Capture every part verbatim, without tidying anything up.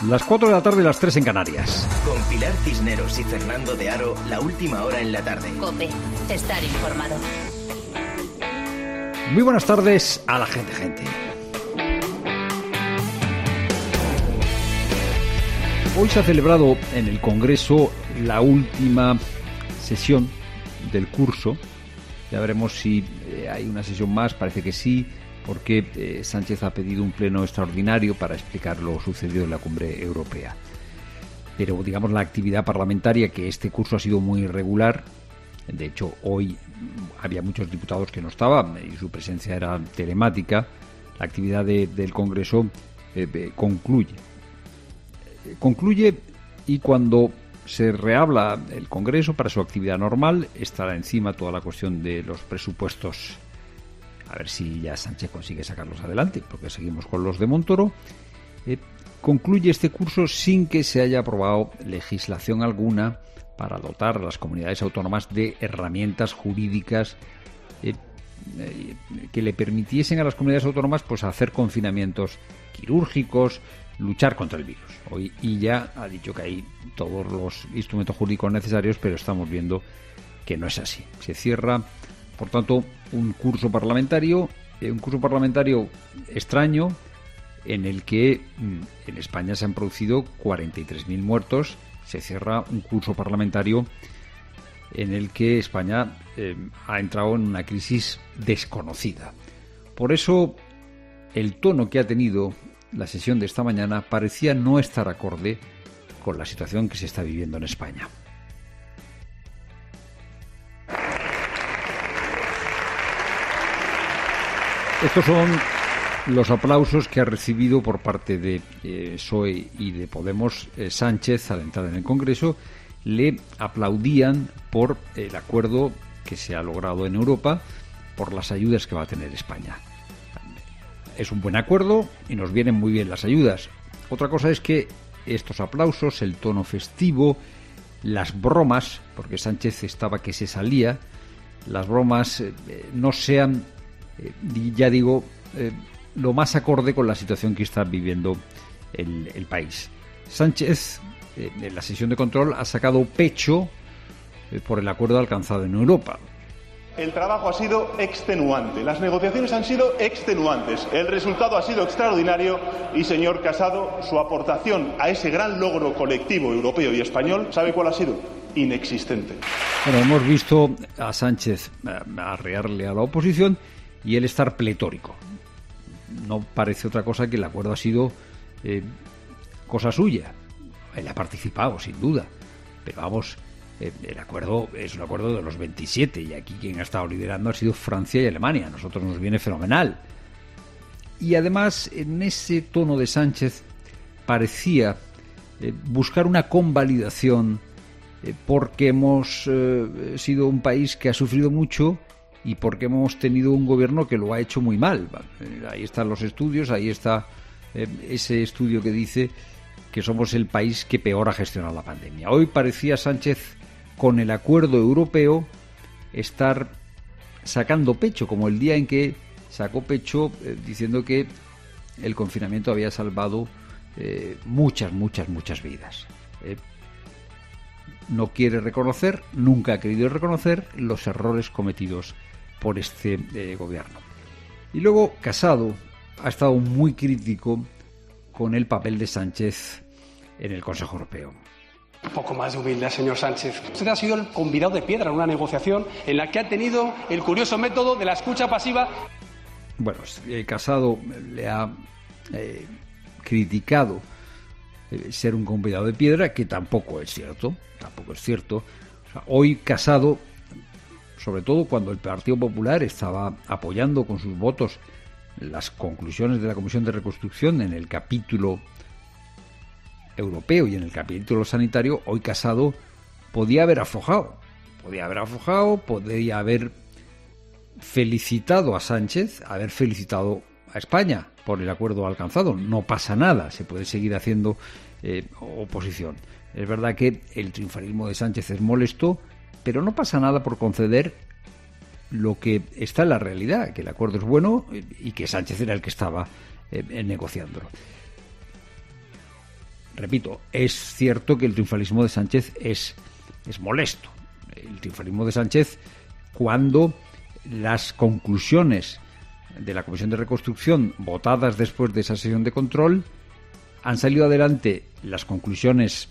Las cuatro de la tarde y las tres en Canarias. Con Pilar Cisneros y Fernando de Aro, la última hora en la tarde. COPE, estar informado. Muy buenas tardes a la gente, gente. Hoy se ha celebrado en el Congreso la última sesión del curso. Ya veremos si eh, hay una sesión más, parece que sí, porque eh, Sánchez ha pedido un pleno extraordinario para explicar lo sucedido en la cumbre europea. Pero, digamos, la actividad parlamentaria, que este curso ha sido muy irregular, de hecho, hoy había muchos diputados que no estaban y su presencia era telemática, la actividad de, del Congreso eh, eh, concluye. Eh, concluye y cuando se rehabla el Congreso para su actividad normal, estará encima toda la cuestión de los presupuestos. A ver si ya Sánchez consigue sacarlos adelante, porque seguimos con los de Montoro. Eh, concluye este curso sin que se haya aprobado legislación alguna para dotar a las comunidades autónomas de herramientas jurídicas eh, eh, que le permitiesen a las comunidades autónomas pues hacer confinamientos quirúrgicos, luchar contra el virus. Hoy I L A ha dicho que hay todos los instrumentos jurídicos necesarios, pero estamos viendo que no es así. Se cierra, por tanto, un curso parlamentario, eh, un curso parlamentario extraño, en el que mm, en España se han producido cuarenta y tres mil muertos. Se cierra un curso parlamentario en el que España eh, ha entrado en una crisis desconocida. Por eso, el tono que ha tenido la sesión de esta mañana parecía no estar acorde con la situación que se está viviendo en España. Estos son los aplausos que ha recibido por parte de eh, P S O E y de Podemos eh, Sánchez al entrar en el Congreso. Le aplaudían por el acuerdo que se ha logrado en Europa por las ayudas que va a tener España. Es un buen acuerdo y nos vienen muy bien las ayudas. Otra cosa es que estos aplausos, el tono festivo, las bromas, porque Sánchez estaba que se salía, las bromas eh, no sean, eh, ya digo, eh, lo más acorde con la situación que está viviendo el, el país. Sánchez, eh, en la sesión de control, ha sacado pecho eh, por el acuerdo alcanzado en Europa. El trabajo ha sido extenuante, las negociaciones han sido extenuantes, el resultado ha sido extraordinario y, señor Casado, su aportación a ese gran logro colectivo europeo y español, ¿sabe cuál ha sido? Inexistente. Bueno, hemos visto a Sánchez arrearle a la oposición y él estar pletórico. No parece otra cosa que el acuerdo ha sido eh, cosa suya. Él ha participado, sin duda, pero vamos, eh, el acuerdo es un acuerdo de los veintisiete y aquí quien ha estado liderando ha sido Francia y Alemania. A nosotros nos viene fenomenal. Y además, en ese tono de Sánchez parecía eh, buscar una convalidación eh, porque hemos eh, sido un país que ha sufrido mucho y porque hemos tenido un gobierno que lo ha hecho muy mal. Ahí están los estudios, ahí está eh, ese estudio que dice que somos el país que peor ha gestionado la pandemia. Hoy parecía Sánchez, con el acuerdo europeo, estar sacando pecho, como el día en que sacó pecho eh, diciendo que el confinamiento había salvado eh, muchas, muchas, muchas vidas. Eh, no quiere reconocer, nunca ha querido reconocer los errores cometidos por este eh, gobierno. Y luego Casado ha estado muy crítico con el papel de Sánchez en el Consejo Europeo. Un poco más de humildad, señor Sánchez. Usted ha sido el convidado de piedra en una negociación en la que ha tenido el curioso método de la escucha pasiva. Bueno, eh, Casado le ha eh, criticado eh, ser un convidado de piedra, que tampoco es cierto, tampoco es cierto. O sea, hoy Casado, sobre todo cuando el Partido Popular estaba apoyando con sus votos las conclusiones de la Comisión de Reconstrucción en el capítulo europeo y en el capítulo sanitario, hoy Casado podía haber aflojado, podía haber aflojado, podría haber felicitado a Sánchez, haber felicitado a España por el acuerdo alcanzado. No pasa nada, se puede seguir haciendo eh, oposición. Es verdad que el triunfalismo de Sánchez es molesto, pero no pasa nada por conceder lo que está en la realidad, que el acuerdo es bueno y que Sánchez era el que estaba eh, negociándolo. repito, es cierto que el triunfalismo de Sánchez es, es molesto. El triunfalismo de Sánchez, cuando las conclusiones de la Comisión de Reconstrucción, votadas después de esa sesión de control, han salido adelante las conclusiones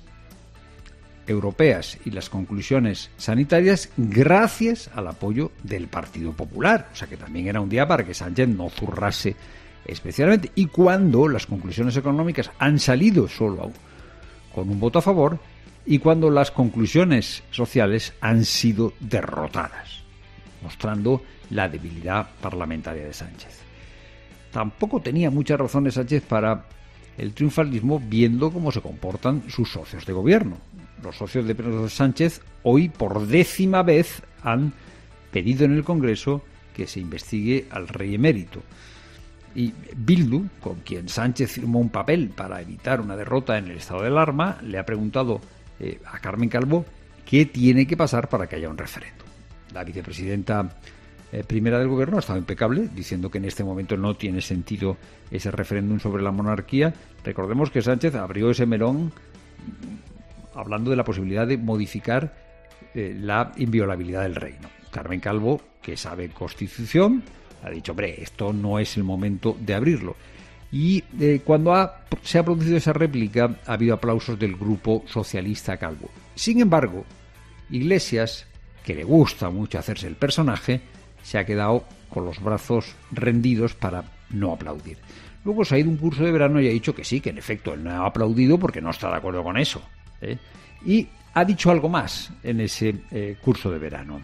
europeas y las conclusiones sanitarias gracias al apoyo del Partido Popular. O sea que también era un día para que Sánchez no zurrase especialmente. Y cuando las conclusiones económicas han salido solo con un voto a favor y cuando las conclusiones sociales han sido derrotadas, mostrando la debilidad parlamentaria de Sánchez. Tampoco tenía muchas razones Sánchez para el triunfalismo, viendo cómo se comportan sus socios de gobierno. Los socios de Pedro Sánchez hoy por décima vez han pedido en el Congreso que se investigue al rey emérito. Y Bildu, con quien Sánchez firmó un papel para evitar una derrota en el estado de alarma, le ha preguntado eh, a Carmen Calvo qué tiene que pasar para que haya un referéndum. La vicepresidenta eh, primera del gobierno ha estado impecable, diciendo que en este momento no tiene sentido ese referéndum sobre la monarquía. Recordemos que Sánchez abrió ese melón hablando de la posibilidad de modificar eh, la inviolabilidad del reino. Carmen Calvo, que sabe Constitución, ha dicho, hombre, esto no es el momento de abrirlo. Y eh, cuando ha, se ha producido esa réplica, ha habido aplausos del grupo socialista Calvo. Sin embargo, Iglesias, que le gusta mucho hacerse el personaje, se ha quedado con los brazos rendidos para no aplaudir. Luego se ha ido un curso de verano y ha dicho que sí, que en efecto él no ha aplaudido porque no está de acuerdo con eso. ¿eh? Y ha dicho algo más en ese eh, curso de verano.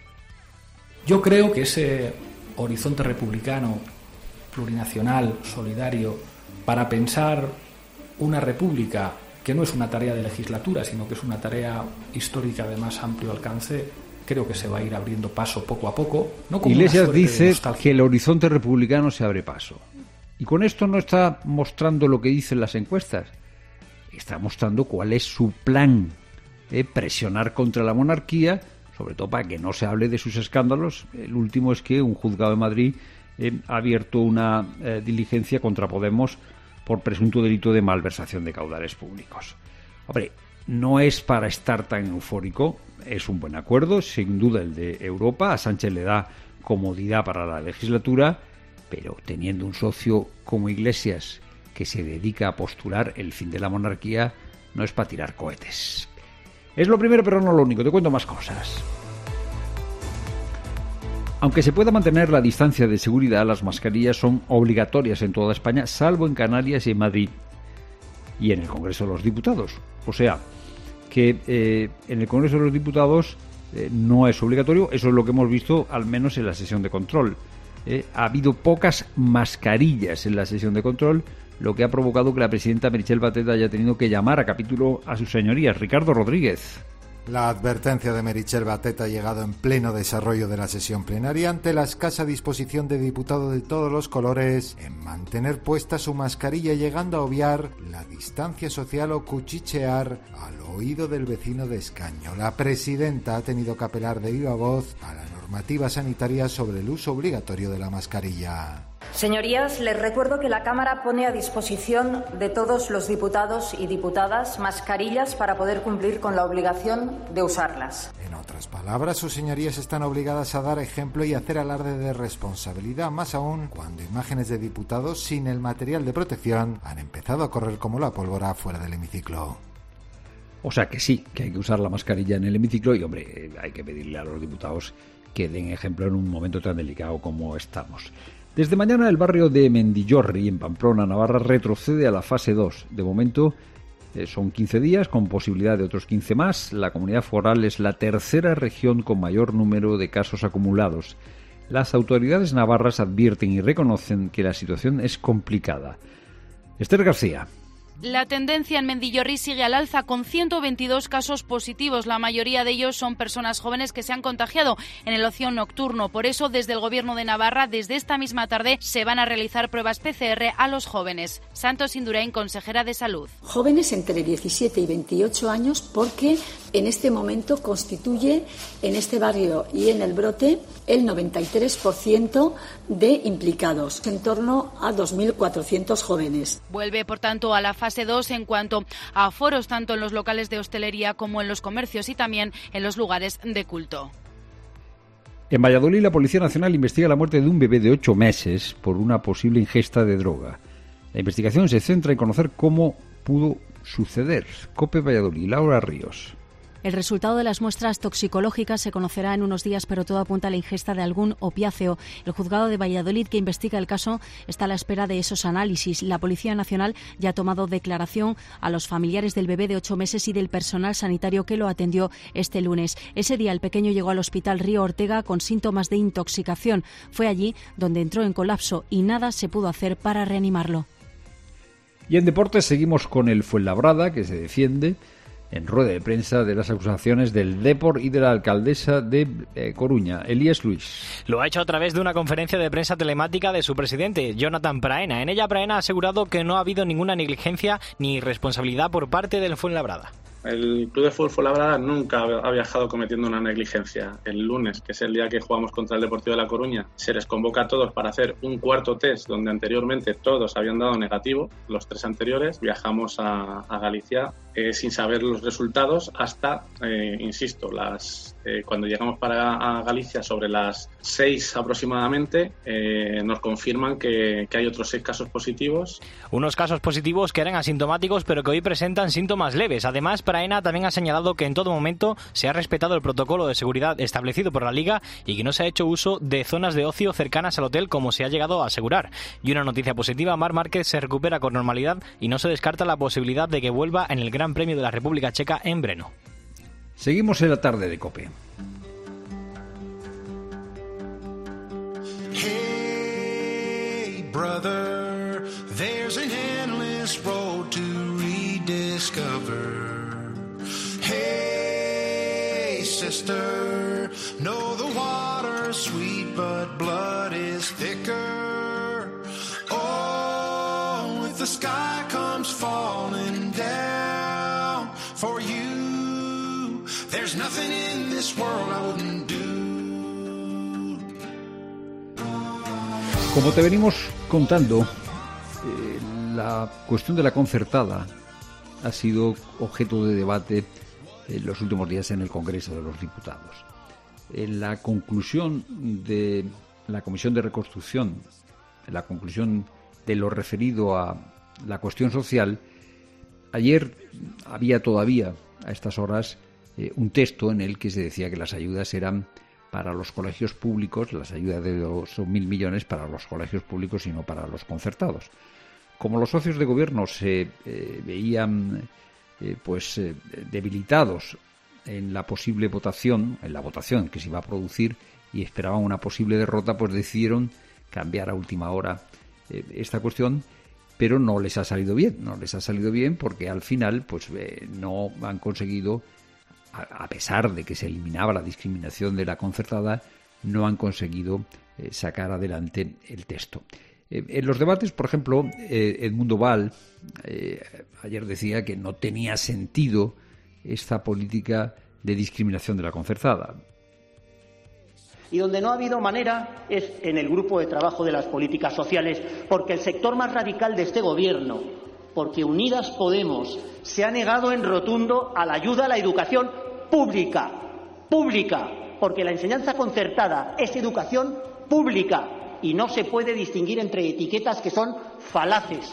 Yo creo que ese horizonte republicano, plurinacional, solidario, para pensar una república que no es una tarea de legislatura, sino que es una tarea histórica de más amplio alcance, creo que se va a ir abriendo paso poco a poco. No como Iglesias dice que el horizonte republicano se abre paso. Y con esto no está mostrando lo que dicen las encuestas, está mostrando cuál es su plan, ¿eh? presionar contra la monarquía, sobre todo para que no se hable de sus escándalos. El último es que un juzgado de Madrid eh, ha abierto una eh, diligencia contra Podemos por presunto delito de malversación de caudales públicos. Hombre, no es para estar tan eufórico, es un buen acuerdo, sin duda el de Europa, a Sánchez le da comodidad para la legislatura, pero teniendo un socio como Iglesias que se dedica a postular el fin de la monarquía, no es para tirar cohetes. Es lo primero, pero no lo único. Te cuento más cosas. Aunque se pueda mantener la distancia de seguridad, las mascarillas son obligatorias en toda España, salvo en Canarias y en Madrid y en el Congreso de los Diputados. O sea, que eh, en el Congreso de los Diputados eh, no es obligatorio. Eso es lo que hemos visto, al menos en la sesión de control. Eh, ha habido pocas mascarillas en la sesión de control, lo que ha provocado que la presidenta Meritxell Batet haya tenido que llamar a capítulo a sus señorías. Ricardo Rodríguez. La advertencia de Meritxell Batet ha llegado en pleno desarrollo de la sesión plenaria ante la escasa disposición de diputados de todos los colores en mantener puesta su mascarilla, llegando a obviar la distancia social o cuchichear al oído del vecino de escaño. La presidenta ha tenido que apelar de viva voz a la normativa sanitaria sobre el uso obligatorio de la mascarilla. Señorías, les recuerdo que la Cámara pone a disposición de todos los diputados y diputadas mascarillas para poder cumplir con la obligación de usarlas. En otras palabras, sus señorías están obligadas a dar ejemplo y hacer alarde de responsabilidad, más aún cuando imágenes de diputados sin el material de protección han empezado a correr como la pólvora fuera del hemiciclo. O sea que sí, que hay que usar la mascarilla en el hemiciclo y, hombre, hay que pedirle a los diputados que den ejemplo en un momento tan delicado como estamos. Desde mañana el barrio de Mendillorri, en Pamplona, Navarra, retrocede a la fase dos. De momento eh, son quince días, con posibilidad de otros quince más. La comunidad foral es la tercera región con mayor número de casos acumulados. Las autoridades navarras advierten y reconocen que la situación es complicada. Esther García. La tendencia en Mendillorri sigue al alza con ciento veintidós casos positivos. La mayoría de ellos son personas jóvenes que se han contagiado en el ocio nocturno. Por eso, desde el Gobierno de Navarra, desde esta misma tarde, se van a realizar pruebas P C R a los jóvenes. Santos Indurain, consejera de Salud. Jóvenes entre diecisiete y veintiocho años, porque en este momento constituye en este barrio y en el brote el noventa y tres por ciento de implicados, en torno a dos mil cuatrocientos jóvenes. Vuelve, por tanto, a la fase fase dos en cuanto a aforos tanto en los locales de hostelería como en los comercios y también en los lugares de culto. En Valladolid, la Policía Nacional investiga la muerte de un bebé de ocho meses por una posible ingesta de droga. La investigación se centra en conocer cómo pudo suceder. COPE Valladolid, Laura Ríos. El resultado de las muestras toxicológicas se conocerá en unos días, pero todo apunta a la ingesta de algún opiáceo. El juzgado de Valladolid, que investiga el caso, está a la espera de esos análisis. La Policía Nacional ya ha tomado declaración a los familiares del bebé de ocho meses y del personal sanitario que lo atendió este lunes. Ese día el pequeño llegó al hospital Río Ortega con síntomas de intoxicación. Fue allí donde entró en colapso y nada se pudo hacer para reanimarlo. Y en deportes seguimos con el Fuenlabrada, que se defiende en rueda de prensa de las acusaciones del Depor y de la alcaldesa de eh, Coruña, Elías Luis. Lo ha hecho a través de una conferencia de prensa telemática de su presidente, Jonathan Praena. En ella, Praena ha asegurado que no ha habido ninguna negligencia ni irresponsabilidad por parte del Fuenlabrada. El Club de Fútbol Fuenlabrada nunca ha viajado cometiendo una negligencia. El lunes, que es el día que jugamos contra el Deportivo de La Coruña, se les convoca a todos para hacer un cuarto test donde anteriormente todos habían dado negativo, los tres anteriores. Viajamos a, a Galicia eh, sin saber los resultados hasta, eh, insisto, las eh, cuando llegamos para a Galicia sobre las seis aproximadamente, eh, nos confirman que, que hay otros seis casos positivos. Unos casos positivos que eran asintomáticos pero que hoy presentan síntomas leves. Además, Praena también ha señalado que en todo momento se ha respetado el protocolo de seguridad establecido por la Liga y que no se ha hecho uso de zonas de ocio cercanas al hotel como se ha llegado a asegurar. Y una noticia positiva, Marc Márquez se recupera con normalidad y no se descarta la posibilidad de que vuelva en el Gran Premio de la República Checa en Brno. Seguimos en la tarde de COPE. Hey brother, there's an endless road to rediscover. Hey sister, know the water's sweet but blood is thicker. Oh, if the sky comes falling down for you, there's nothing in this world I wouldn't do. Como te venimos contando, eh, la cuestión de la concertada ha sido objeto de debate en los últimos días en el Congreso de los Diputados. En la conclusión de la Comisión de Reconstrucción, en la conclusión de lo referido a la cuestión social, ayer había todavía a estas horas eh, un texto en el que se decía que las ayudas eran para los colegios públicos, las ayudas de los mil millones para los colegios públicos y no para los concertados. Como los socios de gobierno se eh, veían eh, pues eh, debilitados en la posible votación, en la votación que se iba a producir y esperaban una posible derrota, pues decidieron cambiar a última hora eh, esta cuestión, pero no les ha salido bien, no les ha salido bien porque al final pues eh, no han conseguido, a pesar de que se eliminaba la discriminación de la concertada, no han conseguido eh, sacar adelante el texto. Eh, en los debates, por ejemplo, eh, Edmundo Val eh, ayer decía que no tenía sentido esta política de discriminación de la concertada. Y donde no ha habido manera es en el grupo de trabajo de las políticas sociales, porque el sector más radical de este gobierno, porque Unidas Podemos se ha negado en rotundo a la ayuda a la educación pública, pública, porque la enseñanza concertada es educación pública y no se puede distinguir entre etiquetas que son falaces.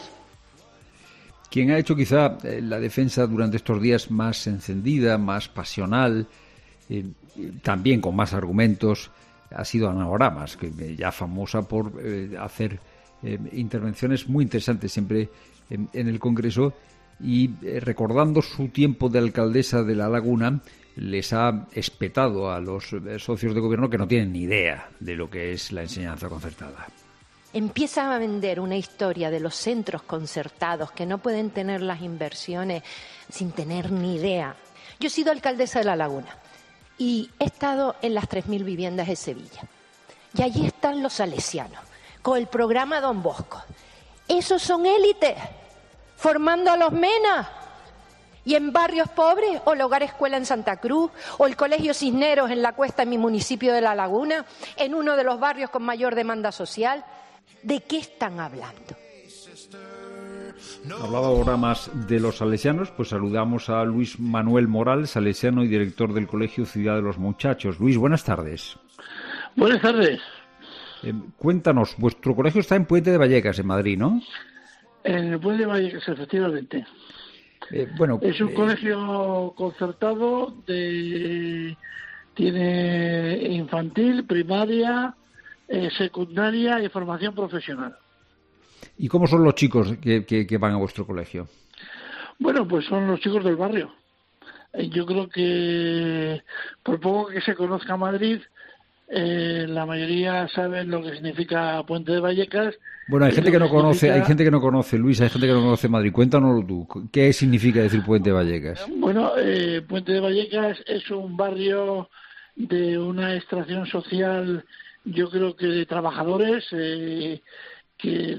Quien ha hecho quizá eh, la defensa durante estos días más encendida, más pasional, eh, también con más argumentos, ha sido Ana Oramas, que ya famosa por eh, hacer eh, intervenciones muy interesantes siempre en, en el Congreso y eh, recordando su tiempo de alcaldesa de La Laguna, les ha espetado a los eh, socios de gobierno que no tienen ni idea de lo que es la enseñanza concertada. Empiezan a vender una historia de los centros concertados que no pueden tener las inversiones sin tener ni idea. Yo he sido alcaldesa de La Laguna y he estado en las tres mil viviendas de Sevilla. Y allí están los salesianos, con el programa Don Bosco. Esos son élites, formando a los menas. Y en barrios pobres, o el Hogar Escuela en Santa Cruz, o el Colegio Cisneros en la Cuesta, en mi municipio de La Laguna, en uno de los barrios con mayor demanda social. ¿De qué están hablando? Hablaba ahora más de los salesianos, pues saludamos a Luis Manuel Moral, salesiano y director del Colegio Ciudad de los Muchachos. Luis, buenas tardes. Buenas tardes. Eh, cuéntanos, vuestro colegio está en Puente de Vallecas, en Madrid, ¿no? En el Puente de Vallecas, efectivamente. Eh, bueno, es un eh, colegio concertado, de tiene infantil, primaria, eh, secundaria y formación profesional. ¿Y cómo son los chicos que, que, que van a vuestro colegio? Bueno, pues son los chicos del barrio. Eh, yo creo que, por poco que se conozca Madrid, eh, la mayoría saben lo que significa Puente de Vallecas. Bueno, hay gente que no significa... conoce, hay gente que no conoce, Luis, hay gente que no conoce Madrid. Cuéntanoslo tú. ¿Qué significa decir Puente de Vallecas? Bueno, eh, Puente de Vallecas es un barrio de una extracción social, yo creo que de trabajadores, eh, que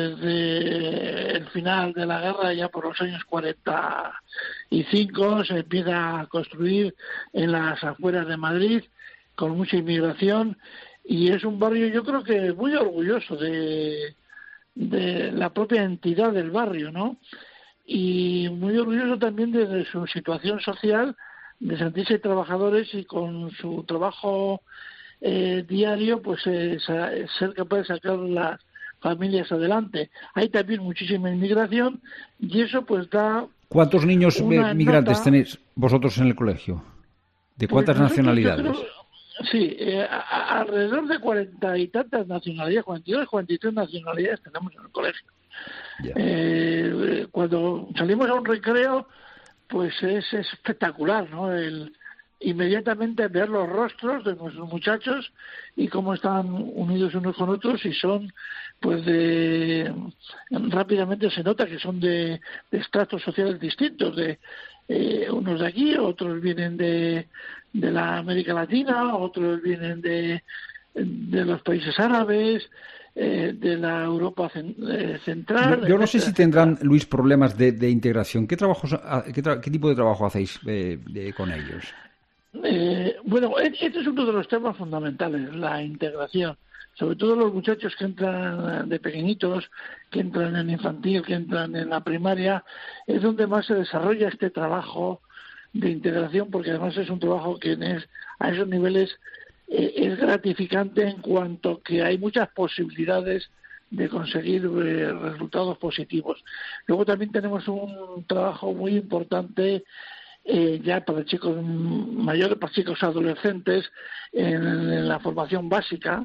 desde el final de la guerra, ya por los años cuarenta y cinco, se empieza a construir en las afueras de Madrid con mucha inmigración, y es un barrio, yo creo que muy orgulloso de, de la propia entidad del barrio, ¿no? Y muy orgulloso también de su situación social, de sentirse trabajadores y con su trabajo eh, diario, pues eh, ser capaz de sacar las familias adelante. Hay también muchísima inmigración y eso pues da... ¿Cuántos niños migrantes nota... tenéis vosotros en el colegio? ¿De cuántas pues nacionalidades? Creo, sí, eh, a, a, alrededor de cuarenta y tantas nacionalidades, cuarenta y dos, cuarenta y tres nacionalidades tenemos en el colegio. Yeah. Eh, cuando salimos a un recreo, pues es, es espectacular, ¿no? El inmediatamente ver los rostros de nuestros muchachos y cómo están unidos unos con otros, y son pues de rápidamente se nota que son de, de estratos sociales distintos, de eh, unos de aquí, otros vienen de, de la América Latina, otros vienen de, de los países árabes, eh, de la Europa cen, eh, central. Yo, yo no sé si tendrán, Luis, problemas de, de integración. ¿Qué trabajos, qué, tra- qué tipo de trabajo hacéis eh, de, con ellos? Eh, bueno, este es uno de los temas fundamentales, la integración. Sobre todo los muchachos que entran de pequeñitos, que entran en infantil, que entran en la primaria, es donde más se desarrolla este trabajo de integración, porque además es un trabajo que es, a esos niveles eh, es gratificante en cuanto que hay muchas posibilidades de conseguir eh, resultados positivos. Luego también tenemos un trabajo muy importante Eh, ya para chicos mayores, para chicos adolescentes, en, en la formación básica,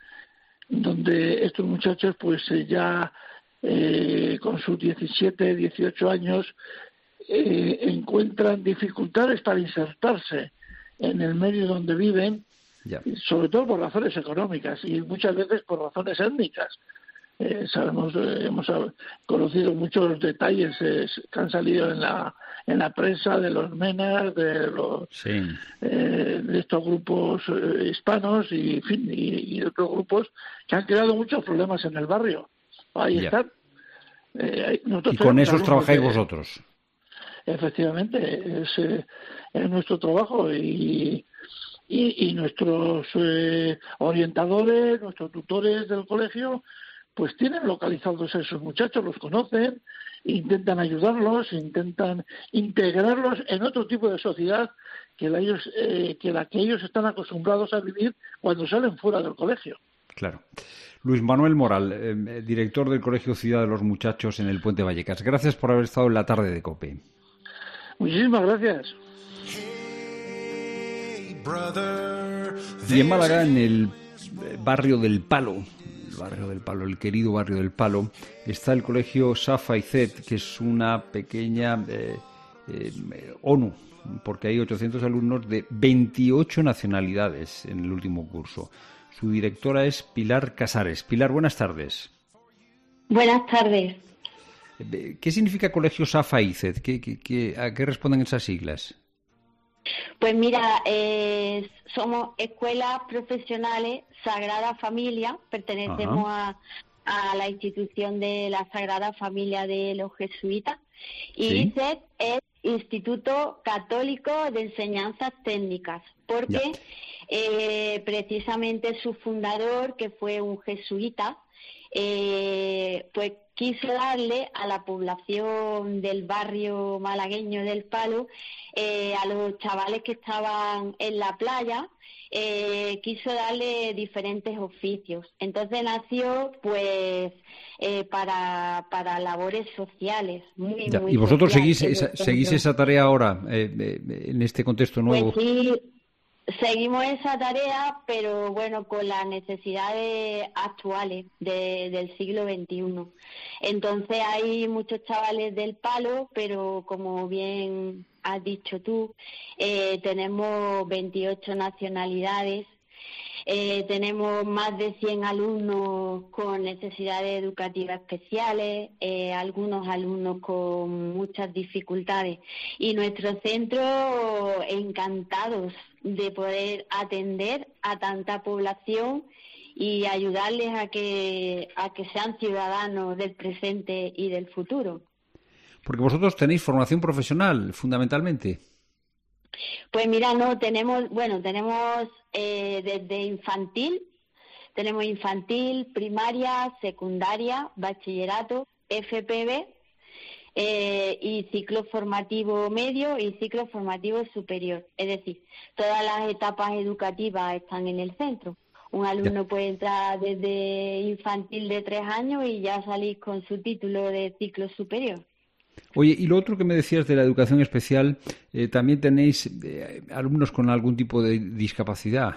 donde estos muchachos pues eh, ya eh, con sus diecisiete, dieciocho años eh, encuentran dificultades para insertarse en el medio donde viven, yeah. sobre todo por razones económicas y muchas veces por razones étnicas. Eh, sabemos, eh, hemos conocido muchos detalles eh, que han salido en la en la prensa de los menas, de los sí. eh, de estos grupos eh, hispanos y, en fin, y, y otros grupos que han creado muchos problemas en el barrio. Ahí yeah. están. Eh, y con esos trabajáis de, vosotros. Efectivamente, es, eh, es nuestro trabajo y y, y nuestros eh, orientadores, nuestros tutores del colegio, pues tienen localizados a esos muchachos, los conocen, intentan ayudarlos, intentan integrarlos en otro tipo de sociedad que la, ellos, eh, que la que ellos están acostumbrados a vivir cuando salen fuera del colegio. Claro. Luis Manuel Moral, eh, director del Colegio Ciudad de los Muchachos en el Puente Vallecas. Gracias por haber estado en la tarde de COPE. Muchísimas gracias. Y en Málaga, en el barrio del Palo, el barrio del Palo, el querido barrio del Palo, está el colegio Safa y Zed, que es una pequeña eh, eh, ONU, porque hay ochocientos alumnos de veintiocho nacionalidades en el último curso. Su directora es Pilar Casares. Pilar, buenas tardes. Buenas tardes. ¿Qué significa colegio Safa y Zed? ¿Qué, qué, qué, ¿A qué responden esas siglas? Pues mira, eh, somos escuelas profesionales Sagrada Familia, pertenecemos a, a la institución de la Sagrada Familia de los Jesuitas, y ¿sí? I C E T es Instituto Católico de Enseñanzas Técnicas, porque eh, precisamente su fundador, que fue un jesuita, eh, pues quiso darle a la población del barrio malagueño del Palo, eh, a los chavales que estaban en la playa, eh, quiso darle diferentes oficios. Entonces nació, pues, eh, para, para labores sociales. Muy, Ya. muy ¿Y vosotros sociales. seguís esa, seguís esa tarea ahora, eh, eh, en este contexto nuevo? Pues sí, seguimos esa tarea, pero bueno, con las necesidades actuales de, del siglo veintiuno. Entonces hay muchos chavales del Palo, pero como bien has dicho tú, eh, tenemos veintiocho nacionalidades. Eh, tenemos más de cien alumnos con necesidades educativas especiales, eh, algunos alumnos con muchas dificultades, y nuestro centro encantados de poder atender a tanta población y ayudarles a que a que sean ciudadanos del presente y del futuro. Porque vosotros tenéis formación profesional, fundamentalmente. Pues mira, no, tenemos, bueno, tenemos eh, desde infantil, tenemos infantil, primaria, secundaria, bachillerato, F P B, eh, y ciclo formativo medio y ciclo formativo superior. Es decir, todas las etapas educativas están en el centro. Un alumno ya. puede entrar desde infantil de tres años y ya salir con su título de ciclo superior. Oye, y lo otro que me decías de la educación especial, eh, también tenéis eh, alumnos con algún tipo de discapacidad.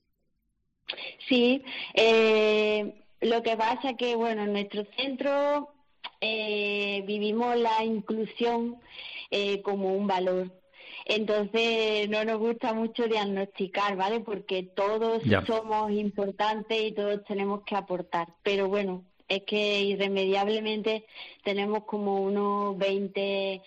Sí, eh, lo que pasa es que, bueno, en nuestro centro eh, vivimos la inclusión eh, como un valor. Entonces no nos gusta mucho diagnosticar, ¿vale? Porque todos ya. somos importantes y todos tenemos que aportar. Pero bueno, es que irremediablemente tenemos como unos veinte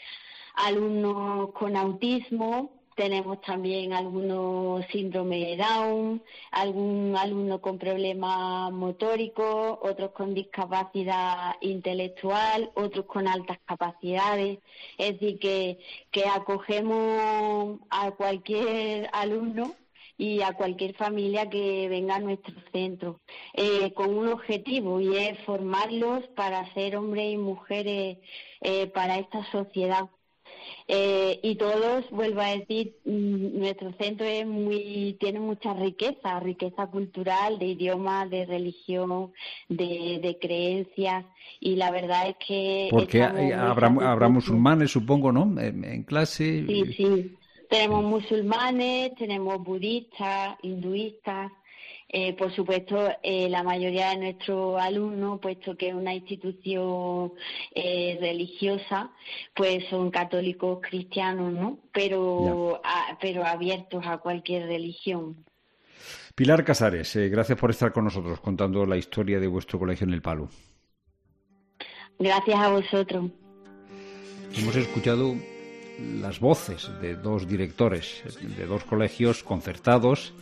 alumnos con autismo, tenemos también algunos síndrome de Down, algún alumno con problemas motóricos, otros con discapacidad intelectual, otros con altas capacidades. Es decir, que, que acogemos a cualquier alumno y a cualquier familia que venga a nuestro centro, eh, con un objetivo, y es formarlos para ser hombres y mujeres eh, para esta sociedad. Eh, y todos, vuelvo a decir, nuestro centro es muy tiene mucha riqueza, riqueza cultural, de idiomas, de religión, de, de creencias, y la verdad es que... Porque habrá, habrá musulmanes, supongo, ¿no?, en, en clase. Sí, sí. Tenemos musulmanes, tenemos budistas, hinduistas, eh, por supuesto eh, la mayoría de nuestros alumnos, puesto que es una institución eh, religiosa, pues son católicos cristianos, ¿no? Pero, a, pero abiertos a cualquier religión. Pilar Casares, eh, gracias por estar con nosotros contando la historia de vuestro colegio en El Palo. Gracias a vosotros. Hemos escuchado las voces de dos directores de dos colegios concertados,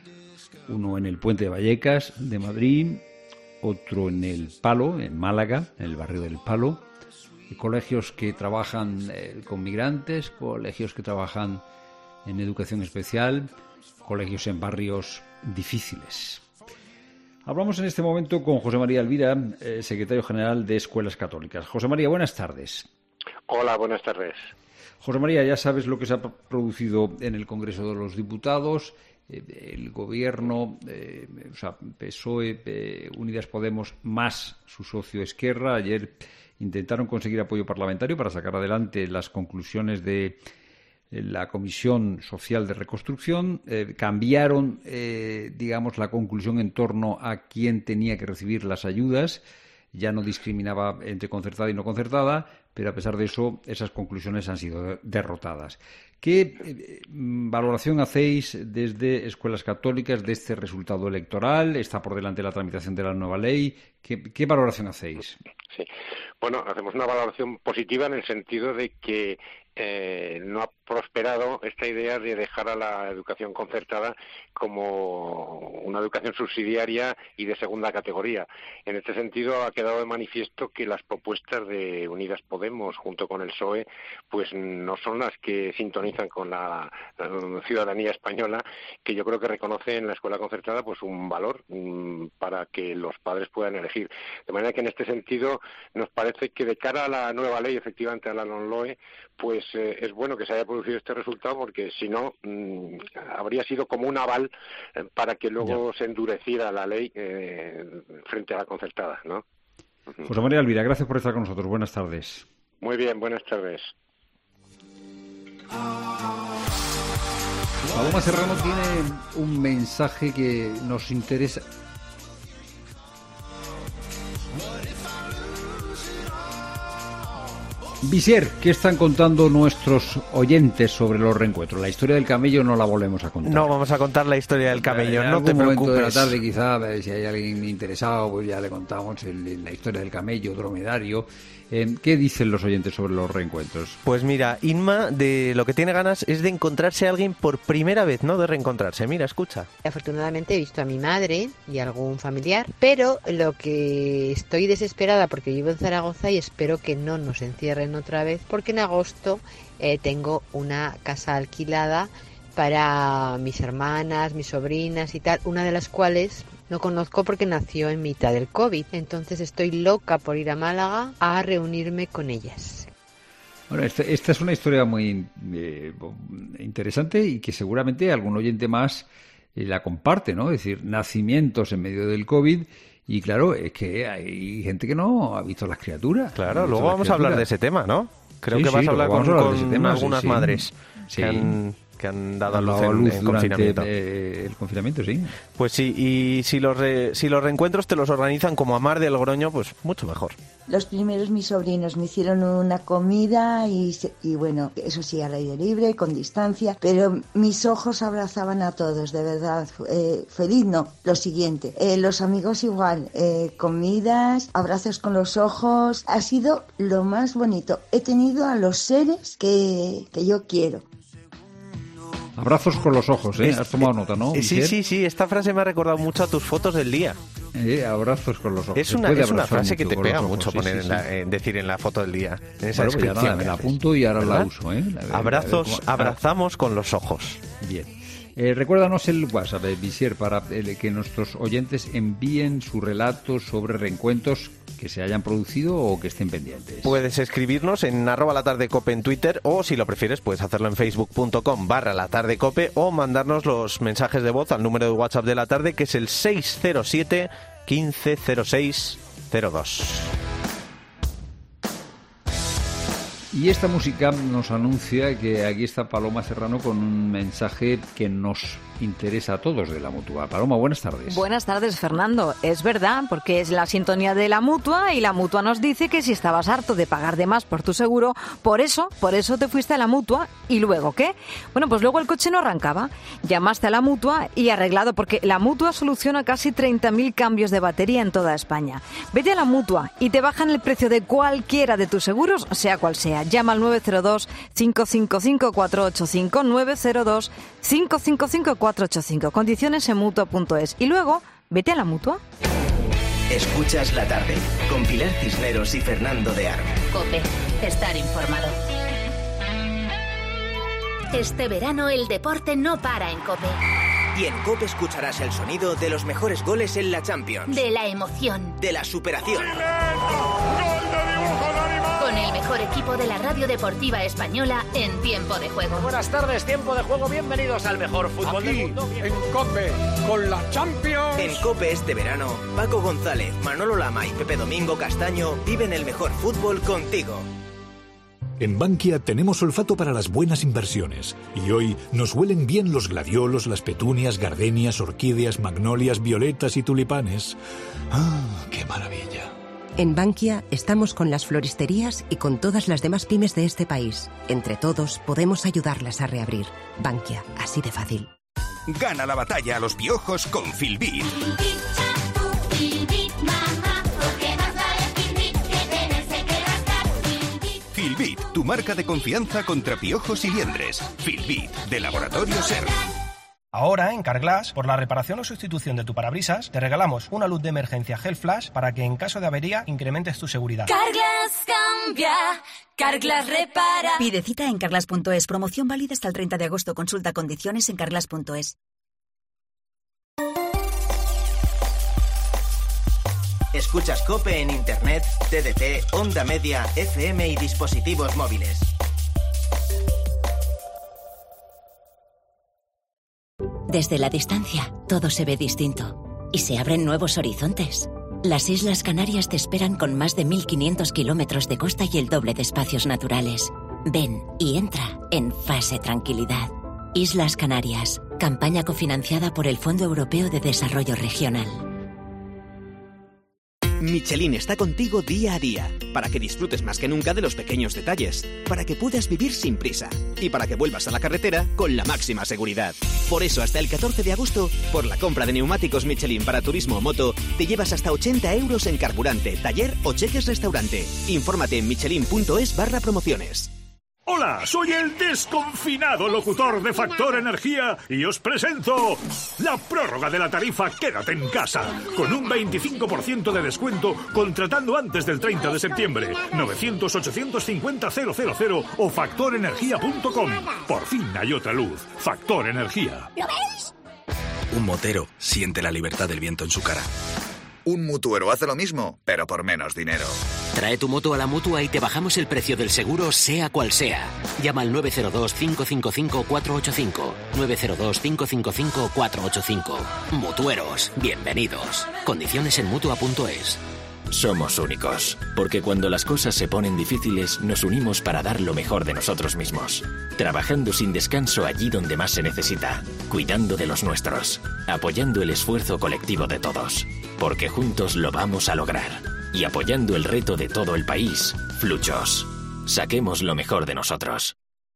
uno en el Puente de Vallecas de Madrid, otro en El Palo, en Málaga, en el barrio del Palo, y colegios que trabajan eh, con migrantes, colegios que trabajan en educación especial, colegios en barrios difíciles. Hablamos en este momento con José María Elvira, eh, secretario general de Escuelas Católicas. José María, buenas tardes. Hola, buenas tardes. José María, ya sabes lo que se ha producido en el Congreso de los Diputados. Eh, el Gobierno, eh, o sea, P S O E, eh, Unidas Podemos, más su socio Esquerra, ayer intentaron conseguir apoyo parlamentario para sacar adelante las conclusiones de la Comisión Social de Reconstrucción. Eh, cambiaron, eh, digamos, la conclusión en torno a quién tenía que recibir las ayudas. Ya no discriminaba entre concertada y no concertada, pero a pesar de eso, esas conclusiones han sido derrotadas. ¿Qué eh, valoración hacéis desde Escuelas Católicas de este resultado electoral? ¿Está por delante la tramitación de la nueva ley? ¿Qué, qué valoración hacéis? Sí. Bueno, hacemos una valoración positiva en el sentido de que eh, no ha prosperado esta idea de dejar a la educación concertada como una educación subsidiaria y de segunda categoría. En este sentido, ha quedado de manifiesto que las propuestas de Unidas Podemos Podemos junto con el P S O E pues no son las que sintonizan con la, la ciudadanía española, que yo creo que reconoce en la escuela concertada pues un valor um, para que los padres puedan elegir. De manera que en este sentido nos parece que de cara a la nueva ley, efectivamente a la LOMLOE, pues eh, es bueno que se haya producido este resultado, porque si no um, habría sido como un aval eh, para que luego ya. se endureciera la ley eh, frente a la concertada, ¿no? José María Alvira, gracias por estar con nosotros. Buenas tardes. Muy bien, buenas tardes. Paloma Serrano tiene un mensaje que nos interesa. Visier, ¿qué están contando nuestros oyentes sobre los reencuentros? La historia del camello no la volvemos a contar. No vamos a contar la historia del camello, en no te preocupes. En algún momento de la tarde, quizá, si hay alguien interesado, pues ya le contamos el, la historia del camello dromedario. Eh, ¿Qué dicen los oyentes sobre los reencuentros? Pues mira, Inma de lo que tiene ganas es de encontrarse a alguien por primera vez, no de reencontrarse. Mira, escucha. Afortunadamente he visto a mi madre y a algún familiar, pero lo que estoy desesperada porque vivo en Zaragoza y espero que no nos encierren otra vez, porque en agosto eh, tengo una casa alquilada para mis hermanas, mis sobrinas y tal, una de las cuales no conozco porque nació en mitad del COVID. Entonces estoy loca por ir a Málaga a reunirme con ellas. Bueno, esta, esta es una historia muy eh, interesante y que seguramente algún oyente más eh, la comparte, ¿no? Es decir, nacimientos en medio del COVID. Y claro, es que hay gente que no ha visto las criaturas. Claro, luego vamos a hablar de ese tema, ¿no? Creo sí, que vas sí, a hablar con, hablar con tema, algunas sí, madres sí. que han... que han dado a luz en, luz en durante confinamiento. Eh, el confinamiento, sí. Pues sí, y si los, re, si los reencuentros te los organizan como Amar de Logroño, pues mucho mejor. Los primeros mis sobrinos me hicieron una comida y, y bueno, eso sí, al aire libre, con distancia, pero mis ojos abrazaban a todos, de verdad. Eh, feliz no, lo siguiente. Eh, los amigos igual, eh, comidas, abrazos con los ojos, ha sido lo más bonito. He tenido a los seres que, que yo quiero. Abrazos con los ojos, ¿eh? Has tomado nota, ¿no? Sí, sí, sí, sí. Esta frase me ha recordado mucho a tus fotos del día. Eh, abrazos con los ojos. Es una, es una frase que te pega mucho ojos, poner sí, sí, en la, sí. Eh, decir en la foto del día. En esa bueno, pues ya nada, me la apunto y ahora ¿verdad? la uso, ¿eh? La, abrazos, la, la, abrazamos con los ojos. Bien. Eh, recuérdanos el WhatsApp, eh, Visier, para eh, que nuestros oyentes envíen su relato sobre reencuentros que se hayan producido o que estén pendientes. Puedes escribirnos en arroba la tarde cope en Twitter, o si lo prefieres puedes hacerlo en facebook.com barra la tarde cope, o mandarnos los mensajes de voz al número de WhatsApp de la tarde, que es el seis cero siete, quince cero seis cero dos. Y esta música nos anuncia que aquí está Paloma Serrano con un mensaje que nos interesa a todos de la Mutua. Paloma, buenas tardes. Buenas tardes, Fernando. Es verdad, porque es la sintonía de la Mutua y la Mutua nos dice que si estabas harto de pagar de más por tu seguro, por eso, por eso te fuiste a la Mutua. ¿Y luego qué? Bueno, pues luego el coche no arrancaba. Llamaste a la Mutua y arreglado, porque la Mutua soluciona casi treinta mil cambios de batería en toda España. Vete a la Mutua y te bajan el precio de cualquiera de tus seguros, sea cual sea. Llama al nueve cero dos, cinco cinco cinco, cuatro ocho cinco, nueve cero dos, cinco cinco cinco, cuatro ocho cinco. Condiciones en mutua punto es. Y luego, vete a la Mutua. Escuchas la tarde con Pilar Cisneros y Fernando de Aro. COPE. Estar informado. Este verano el deporte no para en COPE. Y en COPE escucharás el sonido de los mejores goles en la Champions. De la emoción. De la superación. Con el mejor equipo de la radio deportiva española en tiempo de juego. Buenas tardes, tiempo de juego. Bienvenidos al mejor fútbol Aquí, del mundo. En COPE, con la Champions. En COPE este verano, Paco González, Manolo Lama y Pepe Domingo Castaño viven el mejor fútbol contigo. En Bankia tenemos olfato para las buenas inversiones y hoy nos huelen bien los gladiolos, las petunias, gardenias, orquídeas, magnolias, violetas y tulipanes. ¡Ah, qué maravilla! En Bankia estamos con las floristerías y con todas las demás pymes de este país. Entre todos podemos ayudarlas a reabrir. Bankia, así de fácil. Gana la batalla a los piojos con Filbit. Filbit, tu marca de confianza contra piojos y liendres. Filbit, de Laboratorio Ser. Ahora, en Carglass, por la reparación o sustitución de tu parabrisas, te regalamos una luz de emergencia Gel Flash para que en caso de avería incrementes tu seguridad. Carglass cambia, Carglass repara. Pide cita en carglass punto es. Promoción válida hasta el treinta de agosto. Consulta condiciones en carglass punto es. Escuchas COPE en Internet, T D T, Onda Media, F M y dispositivos móviles. Desde la distancia, todo se ve distinto y se abren nuevos horizontes. Las Islas Canarias te esperan con más de mil quinientos kilómetros de costa y el doble de espacios naturales. Ven y entra en fase tranquilidad. Islas Canarias, campaña cofinanciada por el Fondo Europeo de Desarrollo Regional. Michelin está contigo día a día, para que disfrutes más que nunca de los pequeños detalles, para que puedas vivir sin prisa y para que vuelvas a la carretera con la máxima seguridad. Por eso, hasta el catorce de agosto, por la compra de neumáticos Michelin para turismo o moto, te llevas hasta ochenta euros en carburante, taller o cheques restaurante. Infórmate en michelin punto es barra promociones. Hola, soy el desconfinado locutor de Factor Energía y os presento la prórroga de la tarifa Quédate en casa, con un veinticinco por ciento de descuento contratando antes del treinta de septiembre. novecientos ochocientos cincuenta cero cero cero o factor energía punto com. Por fin hay otra luz. Factor Energía. ¿Lo veis? Un motero siente la libertad del viento en su cara. Un mutuero hace lo mismo, pero por menos dinero. Trae tu moto a la Mutua y te bajamos el precio del seguro, sea cual sea. Llama al nueve cero dos, cinco cinco cinco, cuatro ocho cinco. nueve cero dos, cinco cinco cinco, cuatro ocho cinco. Mutueros, bienvenidos. Condiciones en mutua punto es. Somos únicos, porque cuando las cosas se ponen difíciles, nos unimos para dar lo mejor de nosotros mismos. Trabajando sin descanso allí donde más se necesita, cuidando de los nuestros, apoyando el esfuerzo colectivo de todos, porque juntos lo vamos a lograr. Y apoyando el reto de todo el país, Fluchos. Saquemos lo mejor de nosotros.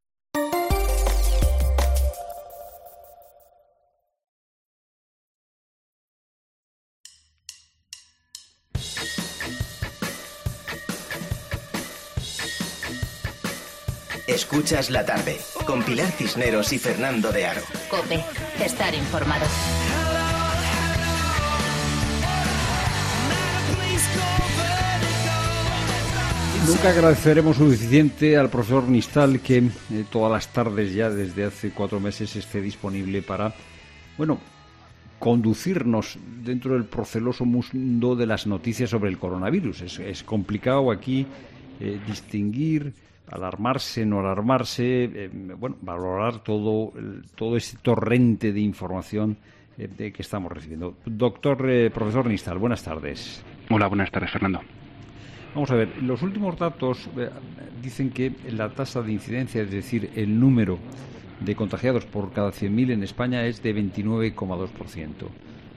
Escuchas la tarde, con Pilar Cisneros y Fernando de Aro. COPE, estar informado. Nunca agradeceremos suficiente al profesor Nistal que eh, todas las tardes ya desde hace cuatro meses esté disponible para, bueno, conducirnos dentro del proceloso mundo de las noticias sobre el coronavirus. Es, es complicado aquí eh, distinguir, alarmarse, no alarmarse, eh, bueno, valorar todo, el, todo ese torrente de información eh, de que estamos recibiendo. Doctor, eh, profesor Nistal, buenas tardes. Hola, buenas tardes, Fernando. Vamos a ver, los últimos datos eh, dicen que la tasa de incidencia, es decir, el número de contagiados por cada cien mil en España es de veintinueve coma dos por ciento.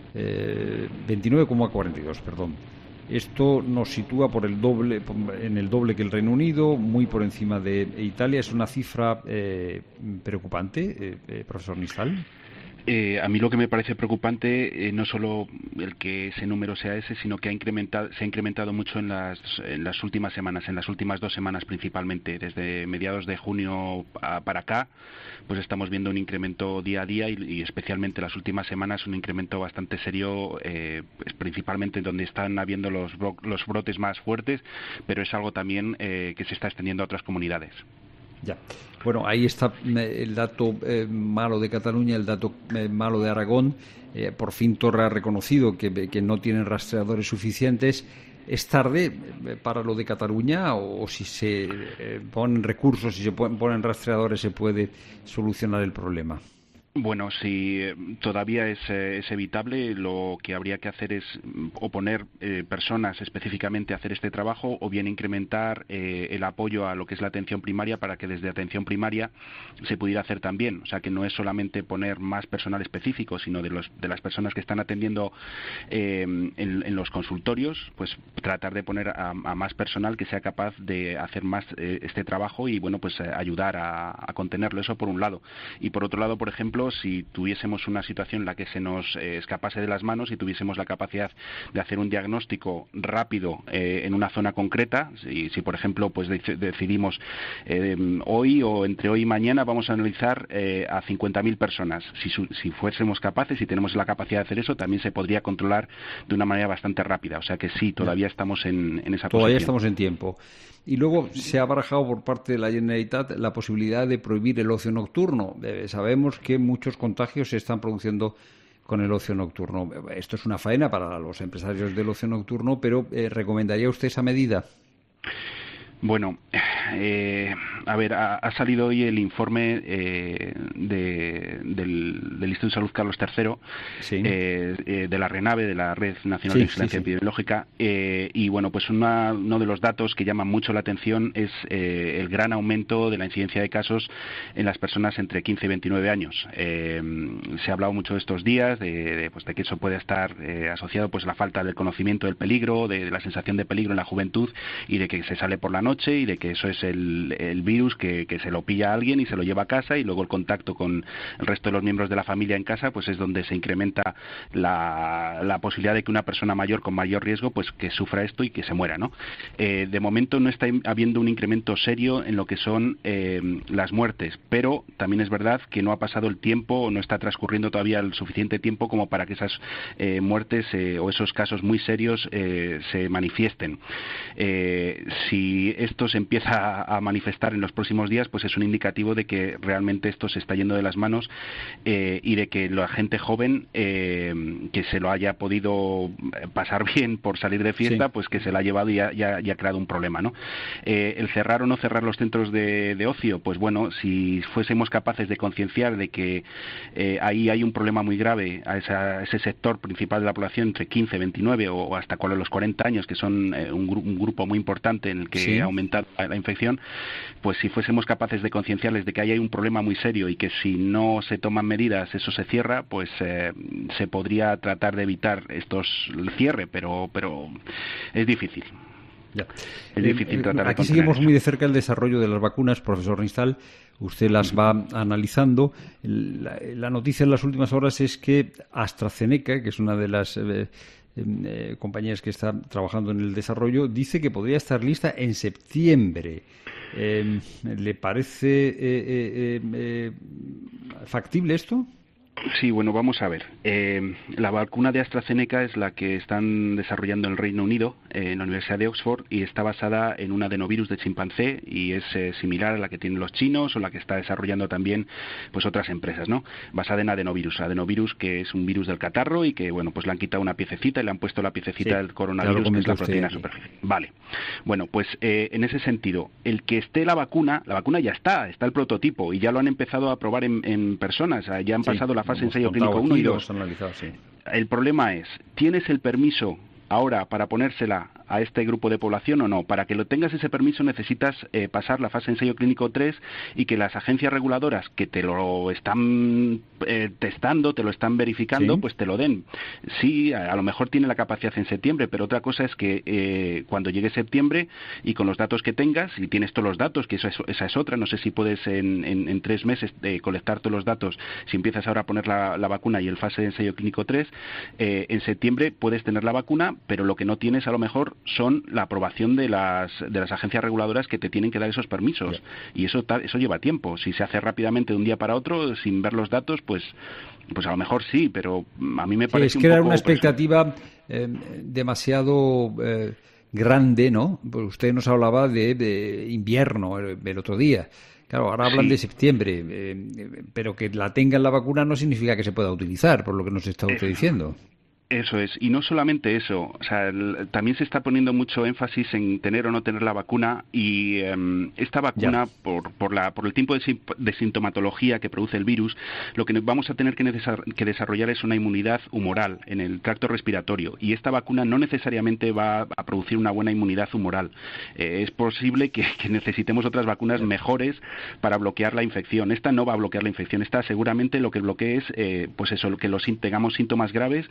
Eh, veintinueve coma cuarenta y dos, perdón. Esto nos sitúa por el doble, en el doble que el Reino Unido, muy por encima de Italia. ¿Es una cifra eh, preocupante, eh, eh, profesor Nistal? Eh, a mí lo que me parece preocupante eh, no solo el que ese número sea ese, sino que ha incrementado, se ha incrementado mucho en las, en las últimas semanas, en las últimas dos semanas principalmente. Desde mediados de junio a, para acá, pues estamos viendo un incremento día a día y, y especialmente las últimas semanas un incremento bastante serio, eh, principalmente donde están habiendo los, bro, los brotes más fuertes, pero es algo también eh, que se está extendiendo a otras comunidades. Ya. Bueno, ahí está el dato eh, malo de Cataluña, el dato eh, malo de Aragón. Eh, por fin Torra ha reconocido que, que no tienen rastreadores suficientes. ¿Es tarde eh, para lo de Cataluña o, o si se eh, ponen recursos, si se ponen rastreadores se puede solucionar el problema? Bueno, si todavía es, eh, es evitable, lo que habría que hacer es o poner eh, personas específicamente a hacer este trabajo o bien incrementar eh, el apoyo a lo que es la atención primaria para que desde atención primaria se pudiera hacer también. O sea, que no es solamente poner más personal específico, sino de, los, de las personas que están atendiendo eh, en, en los consultorios, pues tratar de poner a, a más personal que sea capaz de hacer más eh, este trabajo y, bueno, pues eh, ayudar a, a contenerlo. Eso por un lado. Y por otro lado, por ejemplo, ejemplo, si tuviésemos una situación en la que se nos eh, escapase de las manos y tuviésemos la capacidad de hacer un diagnóstico rápido eh, en una zona concreta, si, si por ejemplo pues de, decidimos eh, hoy o entre hoy y mañana vamos a analizar eh, a cincuenta mil personas, si, su, si fuésemos capaces, si tenemos la capacidad de hacer eso, también se podría controlar de una manera bastante rápida, o sea que sí, todavía estamos en, en esa todavía posición. Estamos en tiempo. Y luego se ha barajado por parte de la Generalitat la posibilidad de prohibir el ocio nocturno. Eh, sabemos que muchos contagios se están produciendo con el ocio nocturno. Esto es una faena para los empresarios del ocio nocturno, pero eh, ¿recomendaría usted esa medida? Bueno, eh, a ver, ha, ha salido hoy el informe eh, de, del, del Instituto de Salud Carlos tercero, sí. eh, eh, de la RENAVE, de la Red Nacional sí, de Vigilancia sí, sí. Epidemiológica, eh, y bueno, pues una, uno de los datos que llaman mucho la atención es eh, el gran aumento de la incidencia de casos en las personas entre quince y veintinueve años. Eh, se ha hablado mucho estos días de, de, pues de que eso puede estar eh, asociado pues a la falta del conocimiento del peligro, de, de la sensación de peligro en la juventud y de que se sale por la noche noche y de que eso es el, el virus que, que se lo pilla a alguien y se lo lleva a casa, y luego el contacto con el resto de los miembros de la familia en casa pues es donde se incrementa la, la posibilidad de que una persona mayor con mayor riesgo pues que sufra esto y que se muera, ¿no? Eh, de momento no está habiendo un incremento serio en lo que son eh, las muertes, pero también es verdad que no ha pasado el tiempo o no está transcurriendo todavía el suficiente tiempo como para que esas eh, muertes eh, o esos casos muy serios eh, se manifiesten. Eh, si esto se empieza a manifestar en los próximos días, pues es un indicativo de que realmente esto se está yendo de las manos eh, y de que la gente joven eh, que se lo haya podido pasar bien por salir de fiesta, sí. pues que se la ha llevado y ha, ya, ya ha creado un problema, ¿no? Eh, el cerrar o no cerrar los centros de, de ocio, pues bueno, si fuésemos capaces de concienciar de que eh, ahí hay un problema muy grave a, esa, a ese sector principal de la población entre quince, veintinueve o hasta los cuarenta años, que son eh, un, gru un grupo muy importante en el que sí. ha aumentado la, la infección, pues si fuésemos capaces de concienciarles de que ahí hay un problema muy serio y que si no se toman medidas eso se cierra, pues eh, se podría tratar de evitar estos el cierre, pero pero es difícil. Ya. Es difícil eh, tratar de Aquí seguimos eso. muy de cerca el desarrollo de las vacunas, profesor Ristal. Usted las va analizando. La, la noticia en las últimas horas es que AstraZeneca, que es una de las eh, eh, compañías que está trabajando en el desarrollo, dice que podría estar lista en septiembre. Eh, ¿Le parece eh, eh, eh, factible esto? Sí, bueno, vamos a ver. Eh, la vacuna de AstraZeneca es la que están desarrollando en el Reino Unido, eh, en la Universidad de Oxford, y está basada en un adenovirus de chimpancé y es eh, similar a la que tienen los chinos o la que está desarrollando también pues otras empresas, ¿no? Basada en adenovirus. Adenovirus que es un virus del catarro y que, bueno, pues le han quitado una piececita y le han puesto la piececita sí, del coronavirus, que es la proteína superficial. Vale. Bueno, pues eh, en ese sentido, el que esté la vacuna, la vacuna ya está, está el prototipo y ya lo han empezado a probar en, en personas, ya han sí. pasado la fase de ensayo clínico uno y dos. Sí. El problema es, ¿tienes el permiso ahora para ponérsela a este grupo de población o no? Para que lo tengas ese permiso necesitas eh, pasar la fase de ensayo clínico tres y que las agencias reguladoras que te lo están eh, testando, te lo están verificando, ¿sí? pues te lo den. Sí, a, a lo mejor tiene la capacidad en septiembre, pero otra cosa es que eh, cuando llegue septiembre y con los datos que tengas, y tienes todos los datos, que eso es, esa es otra, no sé si puedes en, en, en tres meses eh, colectar todos los datos, si empiezas ahora a poner la, la vacuna y el fase de ensayo clínico tres, eh, en septiembre puedes tener la vacuna, pero lo que no tienes a lo mejor son la aprobación de las de las agencias reguladoras que te tienen que dar esos permisos. Yeah. Y eso eso lleva tiempo. Si se hace rápidamente de un día para otro, sin ver los datos, pues pues a lo mejor sí, pero a mí me parece sí, es un crear poco una expectativa eh, demasiado eh, grande, ¿no? Pues usted nos hablaba de, de invierno el, el otro día. Claro, ahora hablan sí. de septiembre, eh, pero que la tengan la vacuna no significa que se pueda utilizar, por lo que nos está usted eh. diciendo. Eso es, y no solamente eso, o sea, el, también se está poniendo mucho énfasis en tener o no tener la vacuna y um, esta vacuna, por, por, la, por el tipo de, de sintomatología que produce el virus, lo que vamos a tener que, que desarrollar es una inmunidad humoral en el tracto respiratorio, y esta vacuna no necesariamente va a producir una buena inmunidad humoral. Eh, es posible que, que necesitemos otras vacunas mejores para bloquear la infección. Esta no va a bloquear la infección, esta seguramente lo que bloquee es, eh, pues eso, que los tengamos síntomas graves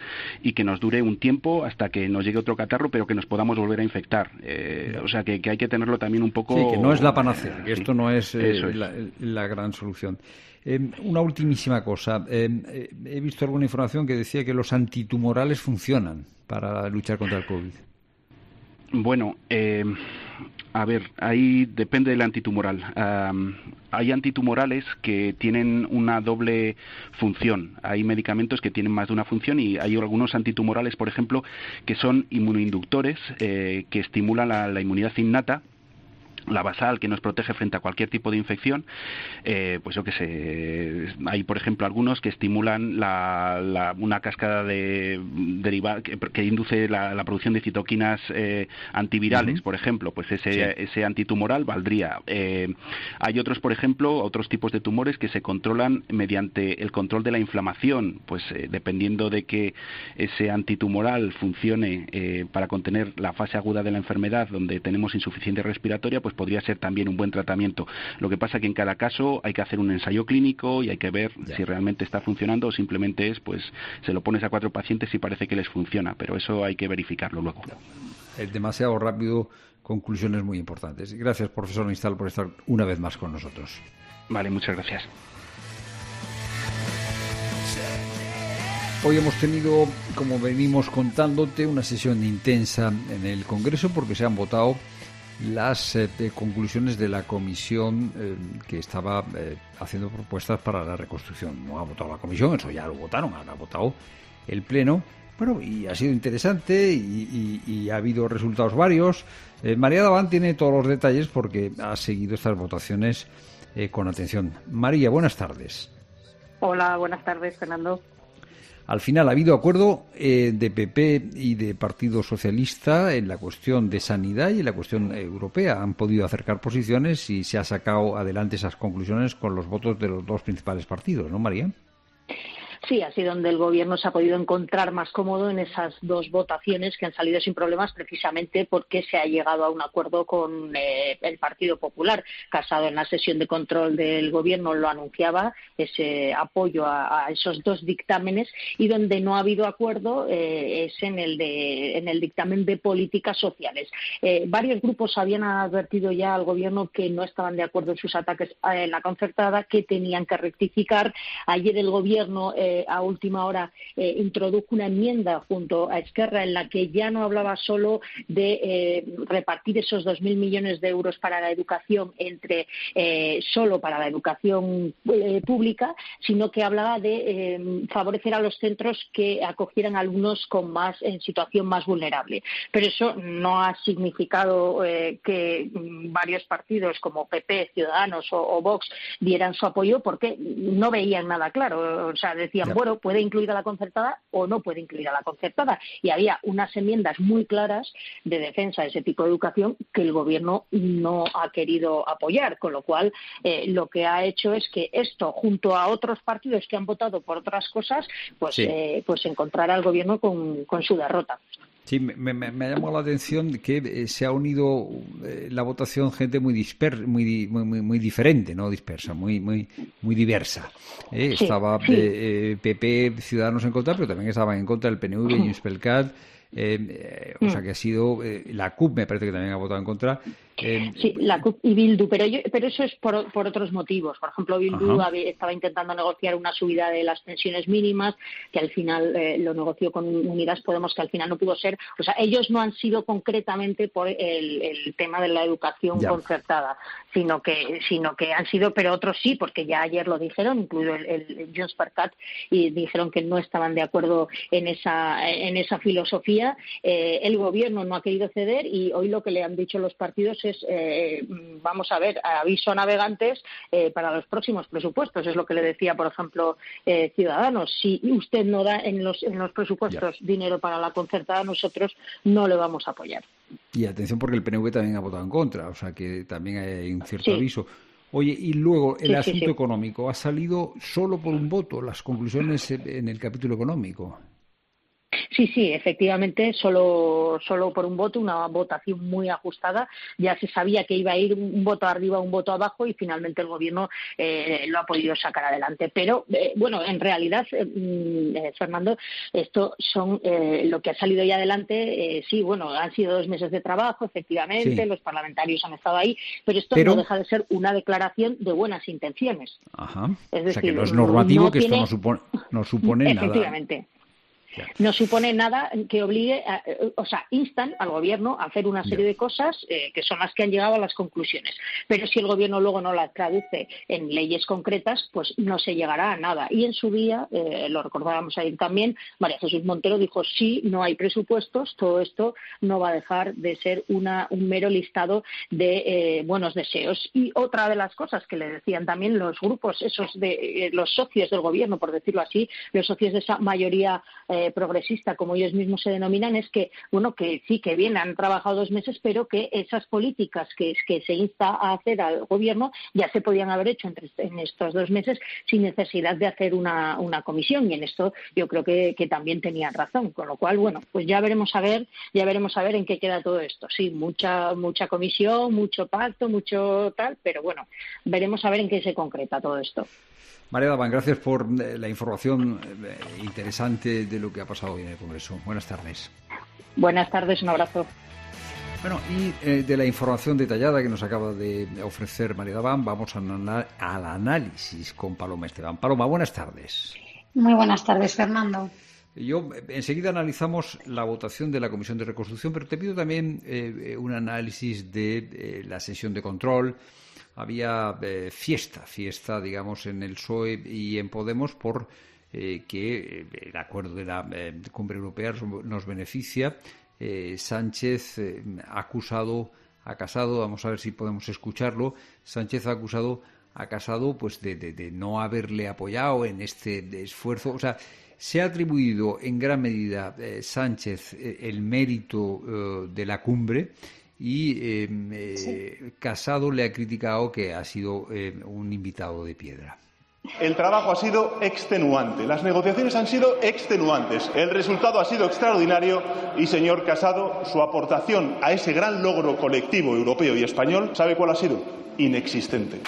y que nos dure un tiempo hasta que nos llegue otro catarro, pero que nos podamos volver a infectar. Eh, o sea, que, que hay que tenerlo también un poco... Sí, que no es la panacea, que sí, esto no es, eh, es. La, la gran solución. Eh, una ultimísima cosa. Eh, eh, he visto alguna información que decía que los antitumorales funcionan para luchar contra el COVID. Bueno, eh, a ver, ahí depende del antitumoral. Um, hay antitumorales que tienen una doble función. Hay medicamentos que tienen más de una función y hay algunos antitumorales, por ejemplo, que son inmunoinductores, eh, que estimulan la, la inmunidad innata, la basal, que nos protege frente a cualquier tipo de infección. Eh, pues yo que sé, hay por ejemplo algunos que estimulan la, la, una cascada de derivada que, que induce la, la producción de citoquinas eh, antivirales, uh-huh. por ejemplo, pues ese, sí. ese antitumoral valdría. Eh, hay otros, por ejemplo, otros tipos de tumores que se controlan mediante el control de la inflamación, pues eh, dependiendo de que ese antitumoral funcione eh, para contener la fase aguda de la enfermedad, donde tenemos insuficiencia respiratoria, pues podría ser también un buen tratamiento. Lo que pasa que en cada caso hay que hacer un ensayo clínico y hay que ver ya. si realmente está funcionando o simplemente es, pues, se lo pones a cuatro pacientes y parece que les funciona, pero eso hay que verificarlo luego. Es demasiado rápido, conclusiones muy importantes. Gracias, profesor Nistal, por estar una vez más con nosotros. Vale, muchas gracias. Hoy hemos tenido, como venimos contándote, una sesión intensa en el Congreso porque se han votado las eh, conclusiones de la comisión eh, que estaba eh, haciendo propuestas para la reconstrucción. No ha votado la comisión, eso ya lo votaron, ahora ha votado el Pleno. Bueno, y ha sido interesante y, y, y ha habido resultados varios. Eh, María Daván tiene todos los detalles porque ha seguido estas votaciones eh, con atención. María, buenas tardes. Hola, buenas tardes, Fernando. Al final ha habido acuerdo eh, de P P y de Partido Socialista en la cuestión de sanidad y en la cuestión europea. Han podido acercar posiciones y se ha sacado adelante esas conclusiones con los votos de los dos principales partidos, ¿no, María? Sí, así donde el Gobierno se ha podido encontrar más cómodo en esas dos votaciones que han salido sin problemas, precisamente porque se ha llegado a un acuerdo con eh, el Partido Popular. Casado en la sesión de control del Gobierno lo anunciaba, ese apoyo a, a esos dos dictámenes, y donde no ha habido acuerdo eh, es en el, de, en el dictamen de políticas sociales. Eh, varios grupos habían advertido ya al Gobierno que no estaban de acuerdo en sus ataques en la concertada, que tenían que rectificar. Ayer el Gobierno eh, a última hora eh, introdujo una enmienda junto a Esquerra en la que ya no hablaba solo de eh, repartir esos dos mil millones de euros para la educación entre eh, solo para la educación eh, pública, sino que hablaba de eh, favorecer a los centros que acogieran alumnos con más en situación más vulnerable. Pero eso no ha significado eh, que varios partidos como P P, Ciudadanos o, o Vox dieran su apoyo, porque no veían nada claro. O sea, decían, bueno, puede incluir a la concertada o no puede incluir a la concertada. Y había unas enmiendas muy claras de defensa de ese tipo de educación que el Gobierno no ha querido apoyar, con lo cual eh, lo que ha hecho es que esto, junto a otros partidos que han votado por otras cosas, pues, sí. eh, pues encontrará al Gobierno con, con su derrota. Sí, me, me, me ha llamado la atención que eh, se ha unido eh, la votación gente muy disper, muy, muy, muy, muy diferente, no dispersa, muy, muy, muy diversa. Eh, sí, estaba sí. Eh, P P, Ciudadanos en contra, pero también estaban en contra el P N V, Junts pel Cat, eh, eh, o sea que ha sido eh, la C U P, me parece que también ha votado en contra. Eh, sí, la C U P y Bildu, pero yo, pero eso es por, por otros motivos. Por ejemplo, Bildu había, estaba intentando negociar una subida de las pensiones mínimas, que al final eh, lo negoció con Unidas Podemos, que al final no pudo ser. O sea, ellos no han sido concretamente por el, el tema de la educación ya. concertada, sino que sino que han sido, pero otros sí, porque ya ayer lo dijeron, incluido el, el Junts per Cat, y dijeron que no estaban de acuerdo en esa en esa filosofía. Eh, el Gobierno no ha querido ceder y hoy lo que le han dicho los partidos es, eh, vamos a ver, aviso a navegantes eh, para los próximos presupuestos. Es lo que le decía, por ejemplo, eh, Ciudadanos. Si usted no da en los, en los presupuestos ya. dinero para la concertada, nosotros no le vamos a apoyar. Y atención, porque el P N V también ha votado en contra, o sea que también hay un cierto sí. aviso. Oye, y luego el sí, asunto sí, sí. económico. Ha salido solo por un voto las conclusiones en el capítulo económico. Sí, sí, efectivamente, solo, solo por un voto, una votación muy ajustada. Ya se sabía que iba a ir un voto arriba, un voto abajo, y finalmente el Gobierno eh, lo ha podido sacar adelante. Pero, eh, bueno, en realidad, eh, Fernando, esto son eh, lo que ha salido ya adelante. Eh, sí, bueno, han sido dos meses de trabajo, efectivamente, sí. Los parlamentarios han estado ahí, pero esto pero... no deja de ser una declaración de buenas intenciones. Ajá. Es decir, o sea, que no es normativo, no que tiene... esto no supone, no supone nada. Efectivamente. No supone nada que obligue, a, o sea, instan al Gobierno a hacer una serie de cosas eh, que son las que han llegado a las conclusiones. Pero si el Gobierno luego no las traduce en leyes concretas, pues no se llegará a nada. Y en su día, eh, lo recordábamos ayer también, María Jesús Montero dijo, sí, no hay presupuestos, todo esto no va a dejar de ser una, un mero listado de eh, buenos deseos. Y otra de las cosas que le decían también los grupos, esos de eh, los socios del Gobierno, por decirlo así, los socios de esa mayoría eh, progresista, como ellos mismos se denominan, es que, bueno, que sí, que bien, han trabajado dos meses, pero que esas políticas que, que se insta a hacer al Gobierno ya se podían haber hecho entre, en estos dos meses sin necesidad de hacer una, una comisión, y en esto yo creo que, que también tenían razón, con lo cual, bueno, pues ya veremos a ver, ya veremos a ver en qué queda todo esto. Sí, mucha, mucha comisión, mucho pacto, mucho tal, pero bueno, veremos a ver en qué se concreta todo esto. María Davant, gracias por la información interesante de lo que ha pasado hoy en el Congreso. Buenas tardes. Buenas tardes, un abrazo. Bueno, y eh, de la información detallada que nos acaba de ofrecer María Davant, vamos a, al análisis con Paloma Esteban. Paloma, buenas tardes. Muy buenas tardes, Fernando. Yo enseguida analizamos la votación de la Comisión de Reconstrucción, pero te pido también eh, un análisis de eh, la sesión de control. Había eh, fiesta, fiesta, digamos, en el P S O E y en Podemos por eh, que el acuerdo de la eh, Cumbre Europea nos beneficia. Eh, Sánchez eh, ha acusado a Casado, vamos a ver si podemos escucharlo, Sánchez ha acusado a Casado pues de, de, de no haberle apoyado en este esfuerzo. O sea, se ha atribuido en gran medida eh, Sánchez eh, el mérito eh, de la cumbre, y eh, eh, sí. Casado le ha criticado que ha sido eh, un invitado de piedra. El trabajo ha sido extenuante, las negociaciones han sido extenuantes, el resultado ha sido extraordinario y, señor Casado, su aportación a ese gran logro colectivo europeo y español, ¿sabe cuál ha sido? Inexistente.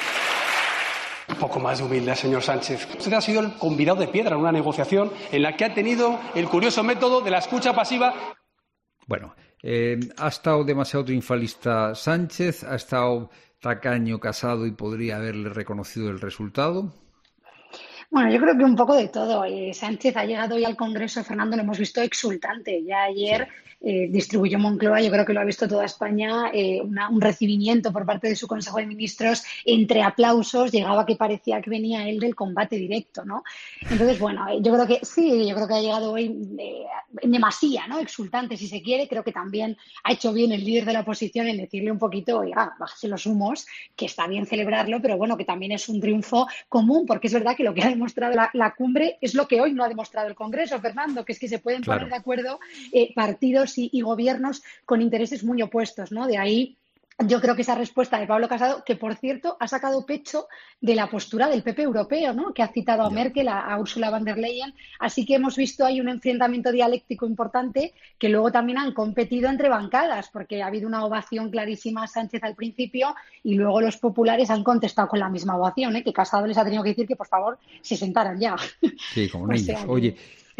Un poco más de humildad, señor Sánchez. Usted ha sido el convidado de piedra en una negociación en la que ha tenido el curioso método de la escucha pasiva. Bueno, eh, ha estado demasiado triunfalista Sánchez, ha estado tacaño Casado y podría haberle reconocido el resultado. Bueno, yo creo que un poco de todo. Eh, Sánchez ha llegado hoy al Congreso, Fernando, lo hemos visto exultante. Ya ayer eh, distribuyó Moncloa, yo creo que lo ha visto toda España, eh, una, un recibimiento por parte de su Consejo de Ministros entre aplausos. Llegaba que parecía que venía él del combate directo, ¿no? Entonces, bueno, eh, yo creo que sí, yo creo que ha llegado hoy eh, en demasía, ¿no? Exultante, si se quiere. Creo que también ha hecho bien el líder de la oposición en decirle un poquito, oiga, bájese los humos, que está bien celebrarlo, pero bueno, que también es un triunfo común, porque es verdad que lo que ha demostrado la, la cumbre es lo que hoy no ha demostrado el Congreso, Fernando, que es que se pueden claro. poner de acuerdo eh, partidos y, y gobiernos con intereses muy opuestos, ¿no? De ahí yo creo que esa respuesta de Pablo Casado, que por cierto ha sacado pecho de la postura del P P europeo, ¿no? Que ha citado a Merkel, a, a Ursula von der Leyen. Así que hemos visto ahí un enfrentamiento dialéctico importante, que luego también han competido entre bancadas, porque ha habido una ovación clarísima a Sánchez al principio y luego los populares han contestado con la misma ovación, ¿eh? Que Casado les ha tenido que decir que por favor se sentaran ya. Sí, como niños. O sea, Oye,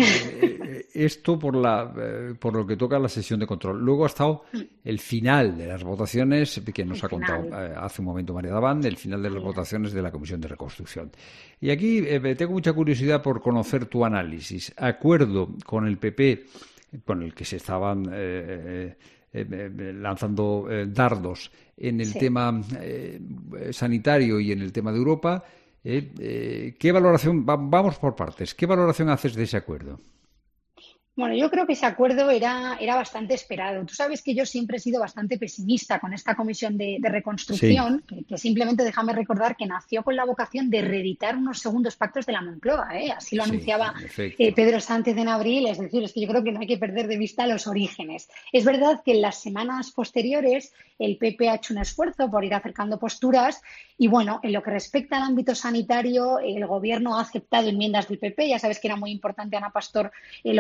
eh, esto por la eh, por lo que toca a la sesión de control. Luego ha estado el final de las votaciones, que nos el ha contado eh, hace un momento María Davant, el final de las sí. votaciones de la Comisión de Reconstrucción. Y aquí eh, tengo mucha curiosidad por conocer tu análisis. Acuerdo con el P P, con el que se estaban eh, eh, eh, lanzando eh, dardos en el sí. tema eh, sanitario y en el tema de Europa. Eh, eh, ¿Qué valoración, va, vamos por partes, qué valoración haces de ese acuerdo? Bueno, yo creo que ese acuerdo era, era bastante esperado. Tú sabes que yo siempre he sido bastante pesimista con esta comisión de, de reconstrucción, sí. que, que simplemente déjame recordar que nació con la vocación de reeditar unos segundos pactos de la Moncloa, ¿eh? Así lo sí, anunciaba eh, Pedro Sánchez en abril. Es decir, es que yo creo que no hay que perder de vista los orígenes. Es verdad que en las semanas posteriores el P P ha hecho un esfuerzo por ir acercando posturas y, bueno, en lo que respecta al ámbito sanitario, el Gobierno ha aceptado enmiendas del P P. Ya sabes que era muy importante, Ana Pastor eh, lo ha defendido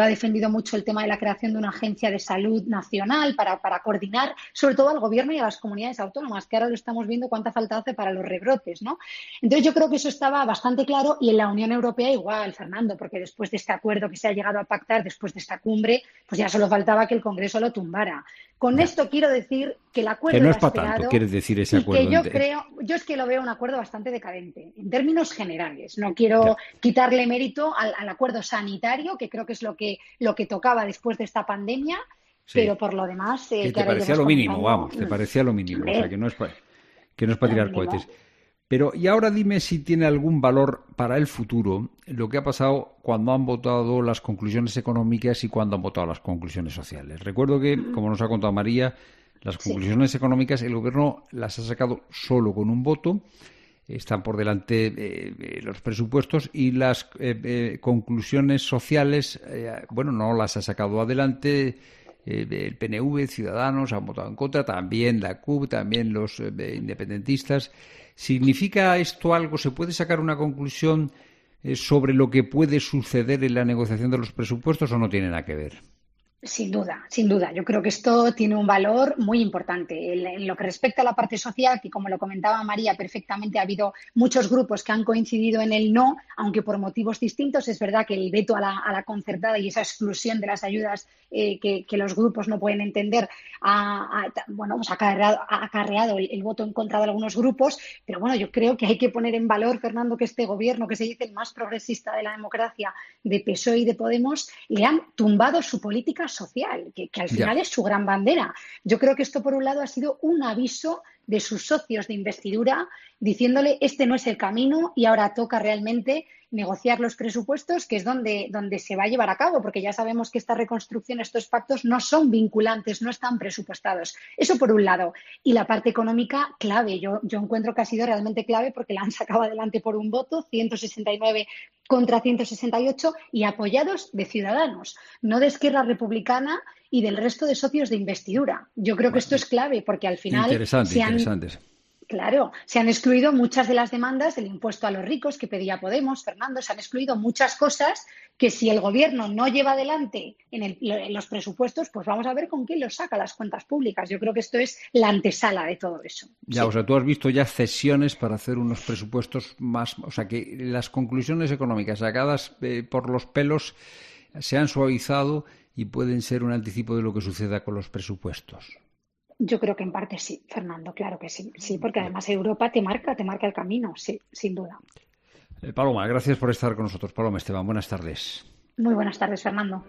defendido mucho el tema de la creación de una agencia de salud nacional para, para coordinar, sobre todo al gobierno y a las comunidades autónomas, que ahora lo estamos viendo cuánta falta hace para los rebrotes, ¿no? Entonces yo creo que eso estaba bastante claro, y en la Unión Europea igual, Fernando, porque después de este acuerdo que se ha llegado a pactar, después de esta cumbre, pues ya solo faltaba que el Congreso lo tumbara. Con ya. esto quiero decir que el acuerdo que no era es para esperado, tanto, quieres decir ese acuerdo. Y que yo creo, yo es que lo veo un acuerdo bastante decadente, en términos generales. No quiero ya. quitarle mérito al, al acuerdo sanitario, que creo que es lo que, lo que tocaba después de esta pandemia, sí. pero por lo demás... Eh, que que te parecía lo mínimo, comentado, vamos, te parecía lo mínimo, o sea, que no es para, que no es para tirar cohetes. Pero, y ahora dime si tiene algún valor para el futuro lo que ha pasado cuando han votado las conclusiones económicas y cuando han votado las conclusiones sociales. Recuerdo que, como nos ha contado María, las conclusiones sí. económicas el Gobierno las ha sacado solo con un voto, están por delante eh, los presupuestos, y las eh, eh, conclusiones sociales, eh, bueno, no las ha sacado adelante eh, el P N V, Ciudadanos han votado en contra, también la C U P, también los eh, independentistas. ¿Significa esto algo? ¿Se puede sacar una conclusión eh, sobre lo que puede suceder en la negociación de los presupuestos o no tiene nada que ver? Sin duda, sin duda. Yo creo que esto tiene un valor muy importante. En, en lo que respecta a la parte social, que como lo comentaba María perfectamente, ha habido muchos grupos que han coincidido en el no, aunque por motivos distintos. Es verdad que el veto a la, a la concertada y esa exclusión de las ayudas eh, que, que los grupos no pueden entender ha, ha, bueno, pues ha acarreado, ha acarreado el, el voto en contra de algunos grupos. Pero bueno, yo creo que hay que poner en valor, Fernando, que este gobierno, que se dice el más progresista de la democracia, de P S O E y de Podemos, le han tumbado su política social, que, que al final ya. es su gran bandera. Yo creo que esto, por un lado, ha sido un aviso de sus socios de investidura, diciéndole este no es el camino y ahora toca realmente negociar los presupuestos, que es donde, donde se va a llevar a cabo, porque ya sabemos que esta reconstrucción, estos pactos no son vinculantes, no están presupuestados. Eso por un lado. Y la parte económica, clave. Yo, yo encuentro que ha sido realmente clave porque la han sacado adelante por un voto, ciento sesenta y nueve contra ciento sesenta y ocho, y apoyados de Ciudadanos, no de Esquerra Republicana y del resto de socios de investidura. Yo creo que esto es clave porque al final interesante, se han, interesante. Claro, se han excluido muchas de las demandas, el impuesto a los ricos que pedía Podemos, Fernando, se han excluido muchas cosas que si el gobierno no lleva adelante en, el, en los presupuestos, pues vamos a ver con quién los saca las cuentas públicas. Yo creo que esto es la antesala de todo eso. Ya, sí. O sea, tú has visto ya cesiones para hacer unos presupuestos más, o sea, que las conclusiones económicas sacadas eh, por los pelos se han suavizado y pueden ser un anticipo de lo que suceda con los presupuestos. Yo creo que en parte sí, Fernando, claro que sí. Sí, porque además Europa te marca, te marca el camino, sí, sin duda. Eh, Paloma, gracias por estar con nosotros. Paloma Esteban, buenas tardes. Muy buenas tardes, Fernando.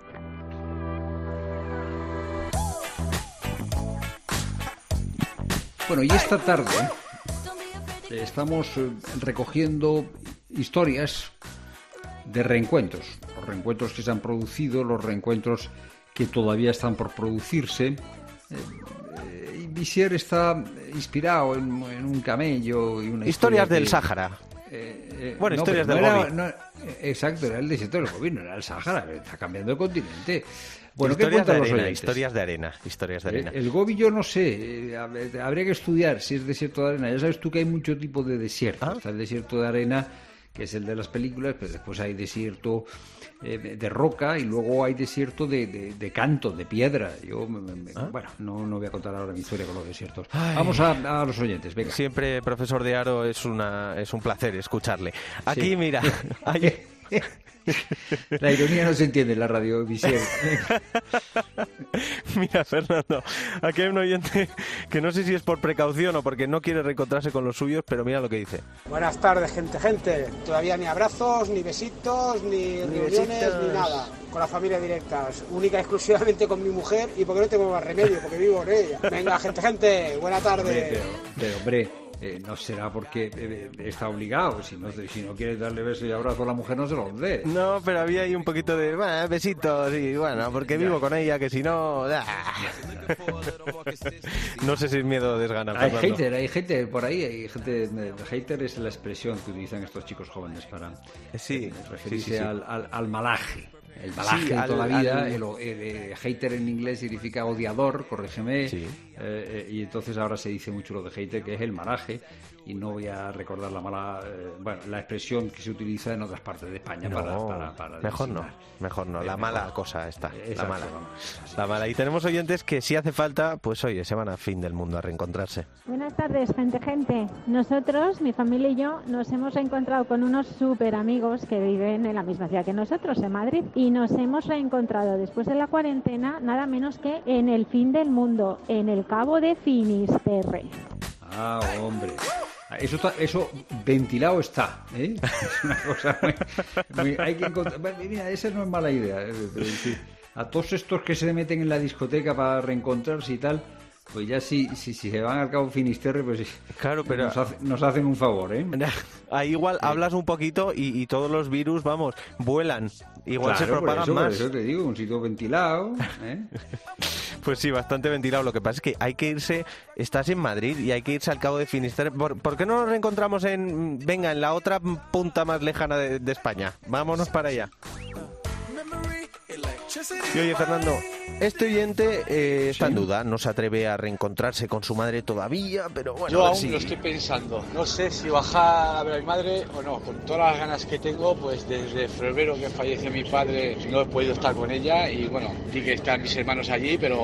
Bueno, y esta tarde eh, estamos eh, recogiendo historias de reencuentros. Los reencuentros que se han producido, los reencuentros que todavía están por producirse. Eh, eh, Visier está inspirado en, en un camello y una historias historia del que, Sáhara. Eh, eh, bueno, no, historias no del era, Gobi. No, exacto, era el desierto del Gobi, no era el Sáhara, está cambiando de continente. Bueno, ¿qué historias, cuentan de los arena, oyentes? historias de arena, historias de arena. El, el Gobi yo no sé, eh, habría que estudiar si es desierto de arena. Ya sabes tú que hay mucho tipo de desierto. ¿Ah? Está el desierto de arena, que es el de las películas, pero después hay desierto eh, de, de roca y luego hay desierto de, de, de canto, de piedra. Yo, me, me, ¿Ah? bueno, no, no voy a contar ahora mi historia con los desiertos. Ay. Vamos a, a los oyentes, venga. Siempre, profesor de Aro, es, una, es un placer escucharle. Aquí, sí. Mira, hay... La ironía no se entiende en la radio, Visier. Mira, Fernando, aquí hay un oyente que no sé si es por precaución o porque no quiere reencontrarse con los suyos, pero mira lo que dice. Buenas tardes, gente, gente. Todavía ni abrazos, ni besitos, ni, ni reuniones, besitos. Ni nada. Con la familia directa, única y exclusivamente con mi mujer y porque no tengo más remedio, porque vivo con ella. Venga, gente, gente, buena tarde. Hombre, pero, pero, hombre... Eh, no será porque eh, está obligado. Si no, si no quieres darle beso y abrazo a la mujer, no se lo dé. No, pero había ahí un poquito de bueno, besitos y bueno, porque ya. Vivo con ella, que si no... No sé si es miedo o desgana. Hay hater, hay hater por ahí. Hay gente, hater es la expresión que utilizan estos chicos jóvenes para sí, referirse sí, sí, sí. Al, al, al malaje. El malaje sí, de toda la vida, al... el, el, el hater en inglés significa odiador, corrígeme, sí. eh, y entonces ahora se dice mucho lo de hater, que es el malaje, y no voy a recordar la mala, eh, bueno, la expresión que se utiliza en otras partes de España no, para, para, para mejor no, designar. mejor no, la Eh, mala mejor. cosa esta, Exacto, la mala, vamos, así la mala. Y tenemos oyentes que si hace falta, pues oye, se van al fin del mundo a reencontrarse. Buenas tardes, gente, gente. Nosotros, mi familia y yo, nos hemos reencontrado con unos súper amigos que viven en la misma ciudad que nosotros, en Madrid, y nos hemos reencontrado después de la cuarentena, nada menos que en el fin del mundo, en el Cabo de Finisterre. Ah, hombre. Eso está, eso ventilado está, ¿eh? Es una cosa muy, muy- hay que encontrar. Bueno, mira, esa no es mala idea. ¿eh? Es decir, a todos estos que se meten en la discoteca para reencontrarse y tal, pues ya si, si, si se van al Cabo Finisterre, pues claro, pero nos, hace- nos hacen un favor, ¿eh? Ahí igual hablas un poquito y, y todos los virus, vamos, vuelan. Igual se Claro, por propagan eso, por más. eso te digo, un sitio ventilado, ¿eh? Pues sí, bastante ventilado. Lo que pasa es que hay que irse, estás en Madrid y hay que irse al Cabo de Finisterre. ¿Por, por qué no nos reencontramos en, venga, en la otra punta más lejana de, de España? Vámonos para allá. Y oye, Fernando, este oyente eh, está en duda, no se atreve a reencontrarse con su madre todavía, pero bueno, Yo a ver aún si- lo estoy pensando. No sé si bajar a ver a mi madre o no. Con todas las ganas que tengo, pues desde febrero que falleció mi padre no he podido estar con ella y bueno, sí que están mis hermanos allí, pero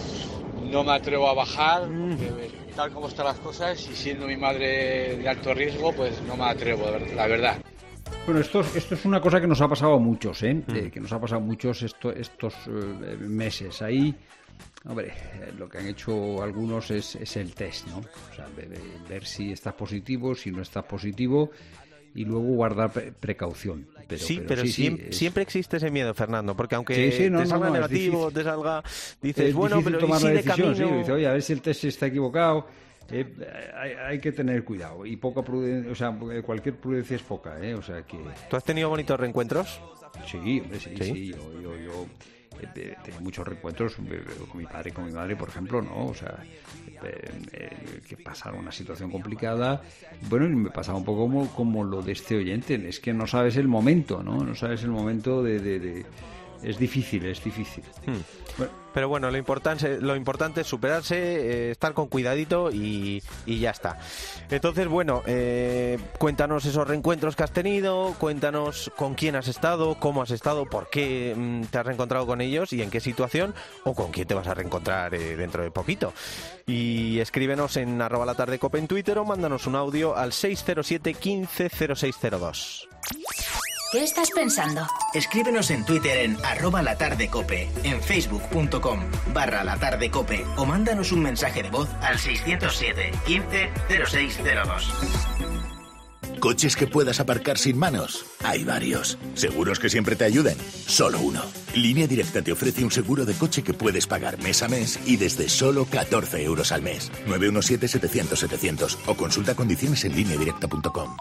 no me atrevo a bajar. Porque, tal como están las cosas y siendo mi madre de alto riesgo, pues no me atrevo, la verdad. Bueno, esto, esto es una cosa que nos ha pasado a muchos, ¿eh? Eh, que nos ha pasado a muchos esto, estos eh, meses. Ahí, hombre, eh, lo que han hecho algunos es, es el test, ¿no? O sea, ve- ve- ver si estás positivo, si no estás positivo y luego guardar pre- precaución. Pero, sí, pero, sí, sí, siem- es- siempre existe ese miedo, Fernando, porque aunque Sí, sí, no, te no, salga no, es negativo, difícil. te salga, dices, es bueno, difícil pero ¿y tomar si la de decisión, sí, camino? dice, oye, a ver si el test está equivocado. Eh, hay, hay que tener cuidado y poca prudencia, o sea, cualquier prudencia es poca, ¿eh? O sea que... ¿Tú has tenido bonitos reencuentros? Sí, hombre, sí, ¿Sí? sí, yo, yo, yo eh, eh, tengo muchos reencuentros eh, con mi padre y con mi madre, por ejemplo, ¿no? O sea, eh, eh, que pasaron una situación complicada. Bueno, y me pasaba un poco como, como lo de este oyente, es que no sabes el momento, ¿no? No sabes el momento de... de- de- es difícil, es difícil. Hmm. Pero bueno, lo importante, lo importante es superarse, eh, estar con cuidadito y, y ya está. Entonces, bueno, eh, cuéntanos esos reencuentros que has tenido, cuéntanos con quién has estado, cómo has estado, por qué mm, te has reencontrado con ellos y en qué situación, o con quién te vas a reencontrar eh, dentro de poquito. Y escríbenos en arroba la tarde cope en Twitter o mándanos un audio al seis cero siete quince cero seis cero dos. ¿Qué estás pensando? Escríbenos en Twitter en arroba latardecope, en facebook.com barra latardecope o mándanos un mensaje de voz al seiscientos siete quince cero seis cero dos. ¿Coches que puedas aparcar sin manos? Hay varios. ¿Seguros que siempre te ayuden? Solo uno. Línea Directa te ofrece un seguro de coche que puedes pagar mes a mes y desde solo catorce euros al mes. nueve uno siete setecientos setecientos o consulta condiciones en línea directa punto com.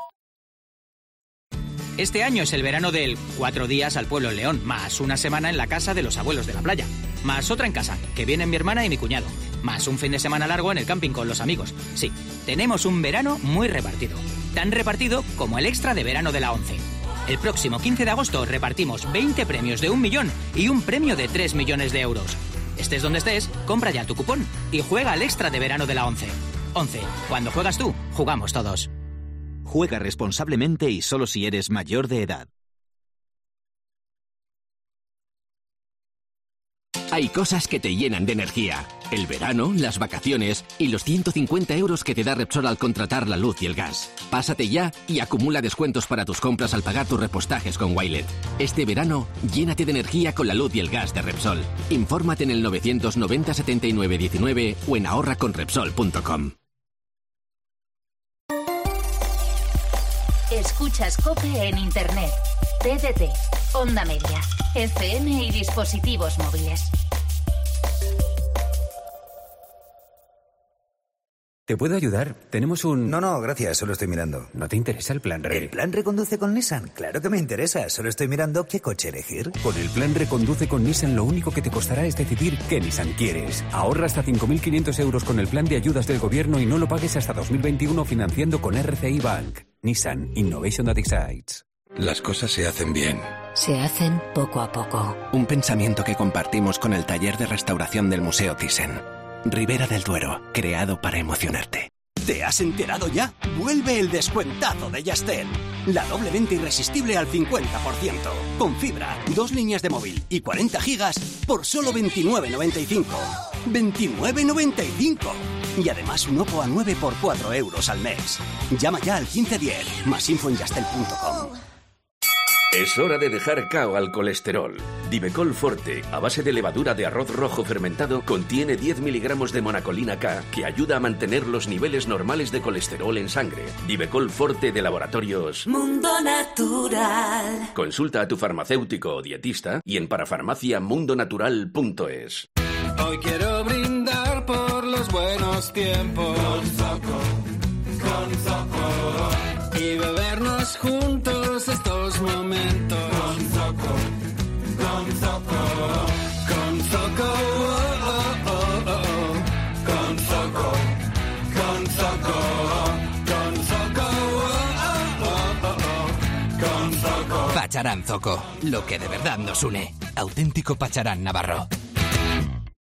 Este año es el verano del cuatro días al pueblo en León, más una semana en la casa de los abuelos de la playa, más otra en casa, que vienen mi hermana y mi cuñado, más un fin de semana largo en el camping con los amigos. Sí, tenemos un verano muy repartido, tan repartido como el extra de verano de la ONCE. El próximo quince de agosto repartimos veinte premios de un millón y un premio de tres millones de euros. Estés donde estés, compra ya tu cupón y juega al extra de verano de la ONCE. ONCE, cuando juegas tú, jugamos todos. Juega responsablemente y solo si eres mayor de edad. Hay cosas que te llenan de energía. El verano, las vacaciones y los ciento cincuenta euros que te da Repsol al contratar la luz y el gas. Pásate ya y acumula descuentos para tus compras al pagar tus repostajes con Wilet. Este verano, llénate de energía con la luz y el gas de Repsol. Infórmate en el novecientos noventa setenta y nueve diecinueve o en ahorra con repsol punto com. Escuchas COPE en Internet, T D T, Onda Media, F M y dispositivos móviles. ¿Te puedo ayudar? Tenemos un... No, no, gracias, solo estoy mirando. ¿No te interesa el plan Re? ¿El plan Reconduce con Nissan? Claro que me interesa, solo estoy mirando qué coche elegir. Con el plan Reconduce con Nissan lo único que te costará es decidir qué Nissan quieres. Ahorra hasta cinco mil quinientos euros con el plan de ayudas del gobierno y no lo pagues hasta dos mil veintiuno financiando con R C I Bank. Nissan Innovation that excites. Las cosas se hacen bien. Se hacen poco a poco. Un pensamiento que compartimos con el taller de restauración del Museo Thyssen. Ribera del Duero, creado para emocionarte. ¿Te has enterado ya? Vuelve el descuentazo de Yastel. La doble venta irresistible al cincuenta por ciento. Con fibra, dos líneas de móvil y cuarenta gigas por solo veintinueve noventa y cinco. veintinueve noventa y cinco. Y además un Oppo A nueve por cuatro euros al mes. Llama ya al quince diez. Más info en yastel punto com. Es hora de dejar cao al colesterol. Divecol Forte, a base de levadura de arroz rojo fermentado, contiene diez miligramos de monacolina K, que ayuda a mantener los niveles normales de colesterol en sangre. Divecol Forte de Laboratorios Mundo Natural. Consulta a tu farmacéutico o dietista y en parafarmacia mundo natural punto es. Hoy quiero brindar por los buenos tiempos. Con Zoco, con Zoco. Y bebernos juntos estos momentos. Con Zoco, con Zoco. Con Zoco, oh, oh, oh, oh. Con Zoco, con Zoco. Con Zoco, oh, oh, oh, oh. Con Zoco. Pacharán Zoco, lo que de verdad nos une. Auténtico Pacharán Navarro.